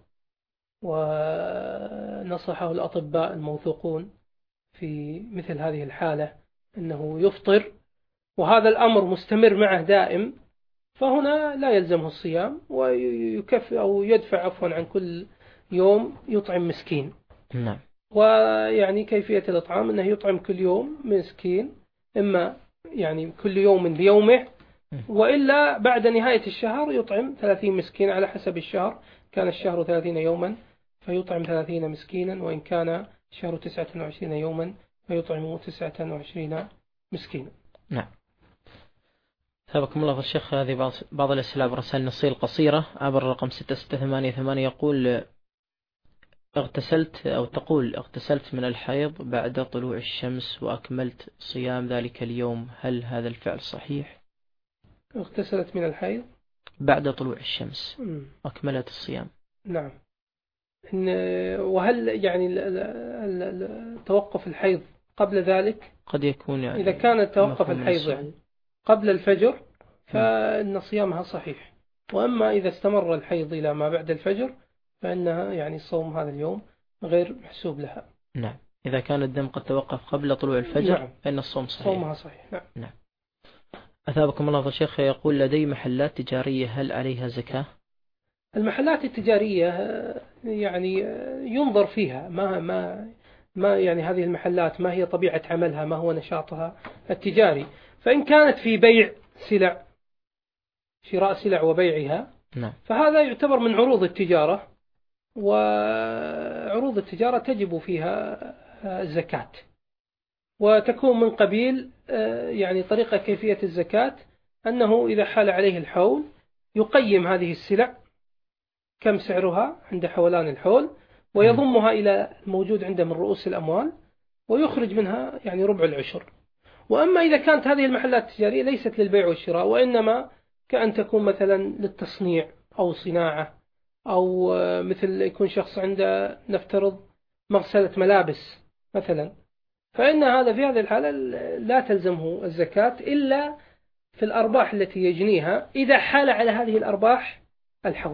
ونصحه الأطباء الموثوقون في مثل هذه الحالة أنه يفطر وهذا الأمر مستمر معه دائم، فهنا لا يلزمه الصيام ويكف أو يدفع عفوا عن كل يوم يطعم مسكين. نعم. ويعني كيفية الإطعام أنه يطعم كل يوم مسكين، إما يعني كل يوم بيومه، وإلا بعد نهاية الشهر يطعم ثلاثين مسكين على حسب الشهر. كان الشهر ثلاثين يوما فيطعم ثلاثين مسكينا، وإن كان الشهر تسعة وعشرين يوما فيطعم تسعة وعشرين مسكينا. نعم. ثابكم الله الشيخ، هذه بعض الأسئلة برسائل نصية قصيرة عبر الرقم ستة ستة ثمانية ثمانية. يقول اغتسلت أو تقول اغتسلت من الحيض بعد طلوع الشمس وأكملت صيام ذلك اليوم، هل هذا الفعل صحيح؟ اغتسلت من الحيض بعد طلوع الشمس م. أكملت الصيام. نعم. وهل يعني توقف الحيض قبل ذلك؟ قد يكون يعني إذا كان توقف الحيض يعني قبل الفجر فإن صيامها صحيح، وأما إذا استمر الحيض إلى ما بعد الفجر فإنها يعني صوم هذا اليوم غير محسوب لها. نعم. إذا كان الدم قد توقف قبل طلوع الفجر نعم. فإن الصوم صحيح. صومها صحيح. نعم. نعم. أثابكم الله الشيخ، يقول لدي محلات تجارية هل عليها زكاة؟ المحلات التجارية يعني ينظر فيها ما ما ما يعني هذه المحلات ما هي طبيعة عملها، ما هو نشاطها التجاري. فإن كانت في بيع سلع، شراء سلع وبيعها، نعم. فهذا يعتبر من عروض التجارة، وعروض التجارة تجب فيها الزكاة، وتكون من قبيل يعني طريقة كيفية الزكاة أنه إذا حال عليه الحول يقيم هذه السلع كم سعرها عند حولان الحول، ويضمها إلى الموجود عنده من رؤوس الأموال ويخرج منها يعني ربع العشر. وأما إذا كانت هذه المحلات التجارية ليست للبيع والشراء، وإنما كأن تكون مثلا للتصنيع أو صناعة، أو مثل يكون شخص عنده نفترض مغسلة ملابس مثلا، فإن هذا في هذه الحالة لا تلزمه الزكاة إلا في الأرباح التي يجنيها إذا حال على هذه الأرباح الحول.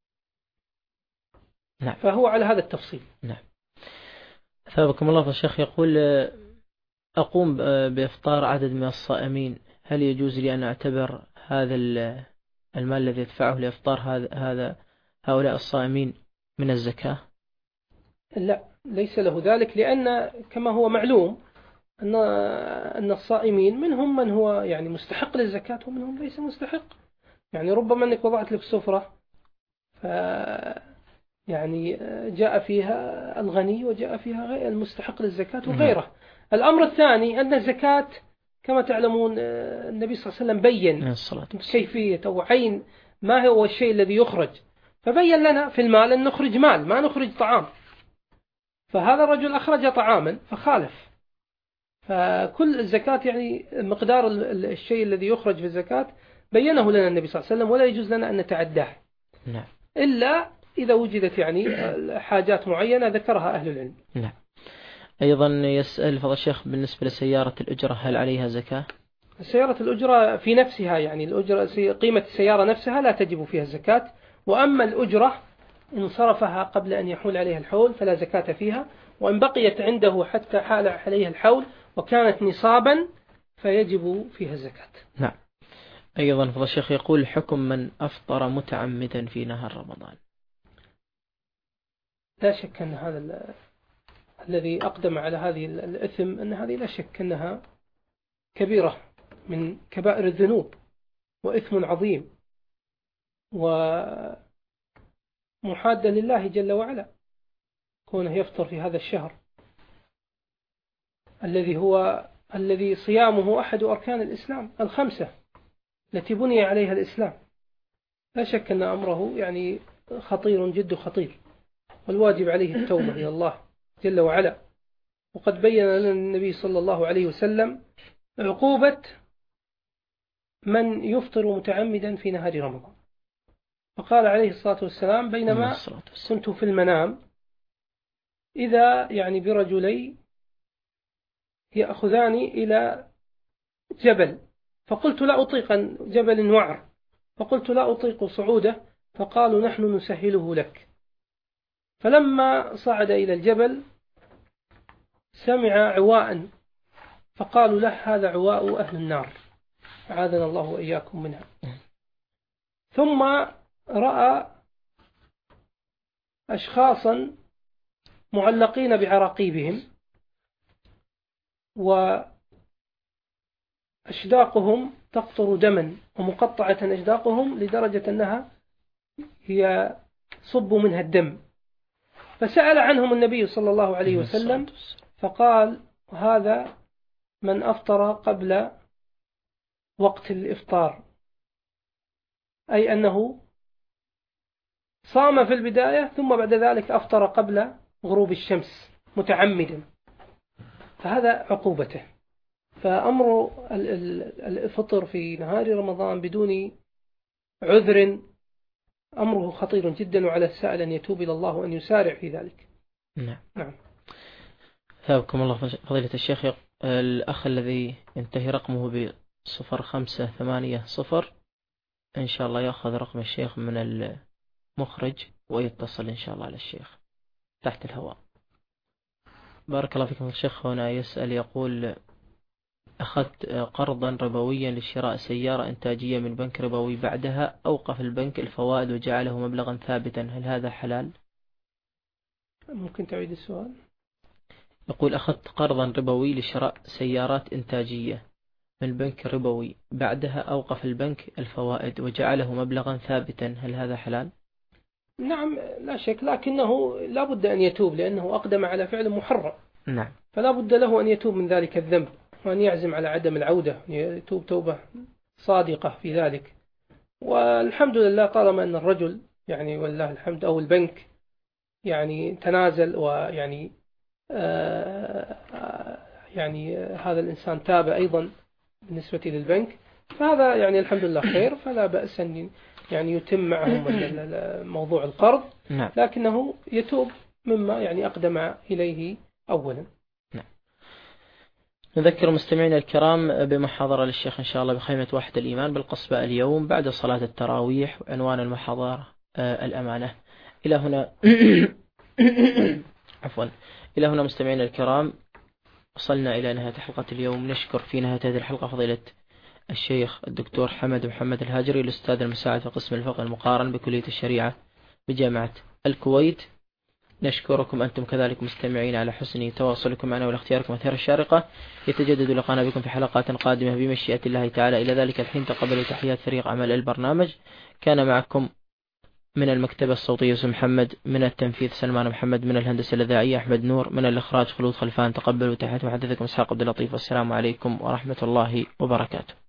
نعم. فهو على هذا التفصيل. نعم. ثابكم الله الشيخ، يقول أقوم بإفطار عدد من الصائمين، هل يجوز لي أن أعتبر هذا المال الذي يدفعه لإفطار هذا هذا هؤلاء الصائمين من الزكاة؟ لا، ليس له ذلك، لأن كما هو معلوم أن أن الصائمين منهم من هو يعني مستحق للزكاة ومنهم ليس مستحق. يعني ربما أنك وضعت لك سفرة ف يعني جاء فيها الغني وجاء فيها غير المستحق للزكاة وغيره. الأمر الثاني أن الزكاة كما تعلمون النبي صلى الله عليه وسلم بين كيفية أو عين ما هو الشيء الذي يخرج، فبين لنا في المال أن نخرج مال ما نخرج طعام، فهذا الرجل أخرج طعاما فخالف. فكل الزكاة يعني مقدار الشيء الذي يخرج في الزكاة بينه لنا النبي صلى الله عليه وسلم، ولا يجوز لنا أن نتعداه إلا إذا وجدت يعني حاجات معينة ذكرها أهل العلم. نعم. أيضا يسأل فضل الشيخ بالنسبة لسيارة الأجرة هل عليها زكاة؟ سيارة الأجرة في نفسها يعني الأجرة قيمة السيارة نفسها لا تجب فيها الزكاة، وأما الأجرة إن صرفها قبل أن يحول عليها الحول فلا زكاة فيها، وإن بقيت عنده حتى حال عليها الحول وكانت نصابا فيجب فيها الزكاة. نعم. أيضا فضل الشيخ يقول حكم من أفطر متعمدا في نهار رمضان. لا شك أن هذا الذي أقدم على هذه الإثم أن هذه لا شك أنها كبيرة من كبائر الذنوب وإثم عظيم ومحادة لله جل وعلا، كونه يفطر في هذا الشهر الذي هو الذي صيامه أحد أركان الإسلام الخمسة التي بني عليها الإسلام. لا شك أن أمره يعني خطير جد خطير، والواجب عليه التوبة إلى الله جل وعلا. وقد بين لنا النبي صلى الله عليه وسلم عقوبة من يفطر متعمدا في نهار رمضان، فقال عليه الصلاة والسلام بينما كنت في المنام إذا يعني برجلي يأخذاني إلى جبل، فقلت لا أطيق جبل وعر، فقلت لا أطيق صعوده، فقالوا نحن نسهله لك. فلما صعد إلى الجبل سمع عواء، فقالوا له هذا عواء أهل النار، أعاذنا الله وإياكم منها. ثم رأى أشخاصا معلقين بعراقيبهم وأشداقهم تقطر دما، ومقطعة أشداقهم لدرجة أنها هي صب منها الدم. فسأل عنهم النبي صلى الله عليه وسلم فقال هذا من أفطر قبل وقت الإفطار، أي أنه صام في البداية ثم بعد ذلك أفطر قبل غروب الشمس متعمدا، فهذا عقوبته. فأمر الفطر في نهار رمضان بدون عذر أمره خطير جدا، وعلى السائل أن يتوب إلى الله وأن يسارع في ذلك. نعم. نعم. ثابكم الله فضيلة الشيخ. الأخ الذي ينتهي رقمه بصفر خمسة ثمانية صفر إن شاء الله يأخذ رقم الشيخ من المخرج ويتصل إن شاء الله على الشيخ تحت الهواء. بارك الله فيكم. الشيخ هنا يسأل يقول أخذت قرضا ربويا لشراء سيارة إنتاجية من بنك ربوي، بعدها أوقف البنك الفوائد وجعله مبلغا ثابتا، هل هذا حلال؟ ممكن تعيد السؤال؟ يقول أخذت قرضا ربوي لشراء سيارات إنتاجية من بنك ربوي، بعدها أوقف البنك الفوائد وجعله مبلغا ثابتا، هل هذا حلال؟ نعم لا شك، لكنه لا بد أن يتوب لأنه أقدم على فعل محرم. نعم. فلا بد له أن يتوب من ذلك الذنب وأن يعزم على عدم العودة، يتوب توبة صادقة في ذلك. والحمد لله طالما أن الرجل يعني والله الحمد أو البنك يعني تنازل ويعني آه يعني هذا الإنسان تاب أيضا بالنسبة للبنك، فهذا يعني الحمد لله خير، فلا بأس أن يعني يتم معهم موضوع القرض. نعم. لكنه يتوب مما يعني أقدم إليه أولا. نعم. نذكر مستمعينا الكرام بمحاضرة للشيخ إن شاء الله بخيمة واحد الإيمان بالقصبة اليوم بعد صلاة التراويح، وعنوان المحاضرة الأمانة. إلى هنا عفوا إلى هنا مستمعينا الكرام وصلنا إلى نهاية حلقة اليوم. نشكر في نهاية هذه الحلقة فضيلة الشيخ الدكتور حمد محمد الهاجري الأستاذ المساعد في قسم الفقه المقارن بكلية الشريعة بجامعة الكويت. نشكركم أنتم كذلك مستمعين على حسن تواصلكم معنا والاختياركم أثير الشارقة. يتجدد لقانا بكم في حلقات قادمة بمشيئة الله تعالى. إلى ذلك الحين تقبلوا تحيات فريق عمل البرنامج. كان معكم من المكتبة الصوتية يوسف محمد، من التنفيذ سلمان محمد، من الهندسة الإذاعية أحمد نور، من الإخراج خلود خلفان. تقبلوا تحيات محدثكم إسحاق عبد اللطيف، والسلام عليكم ورحمة الله وبركاته.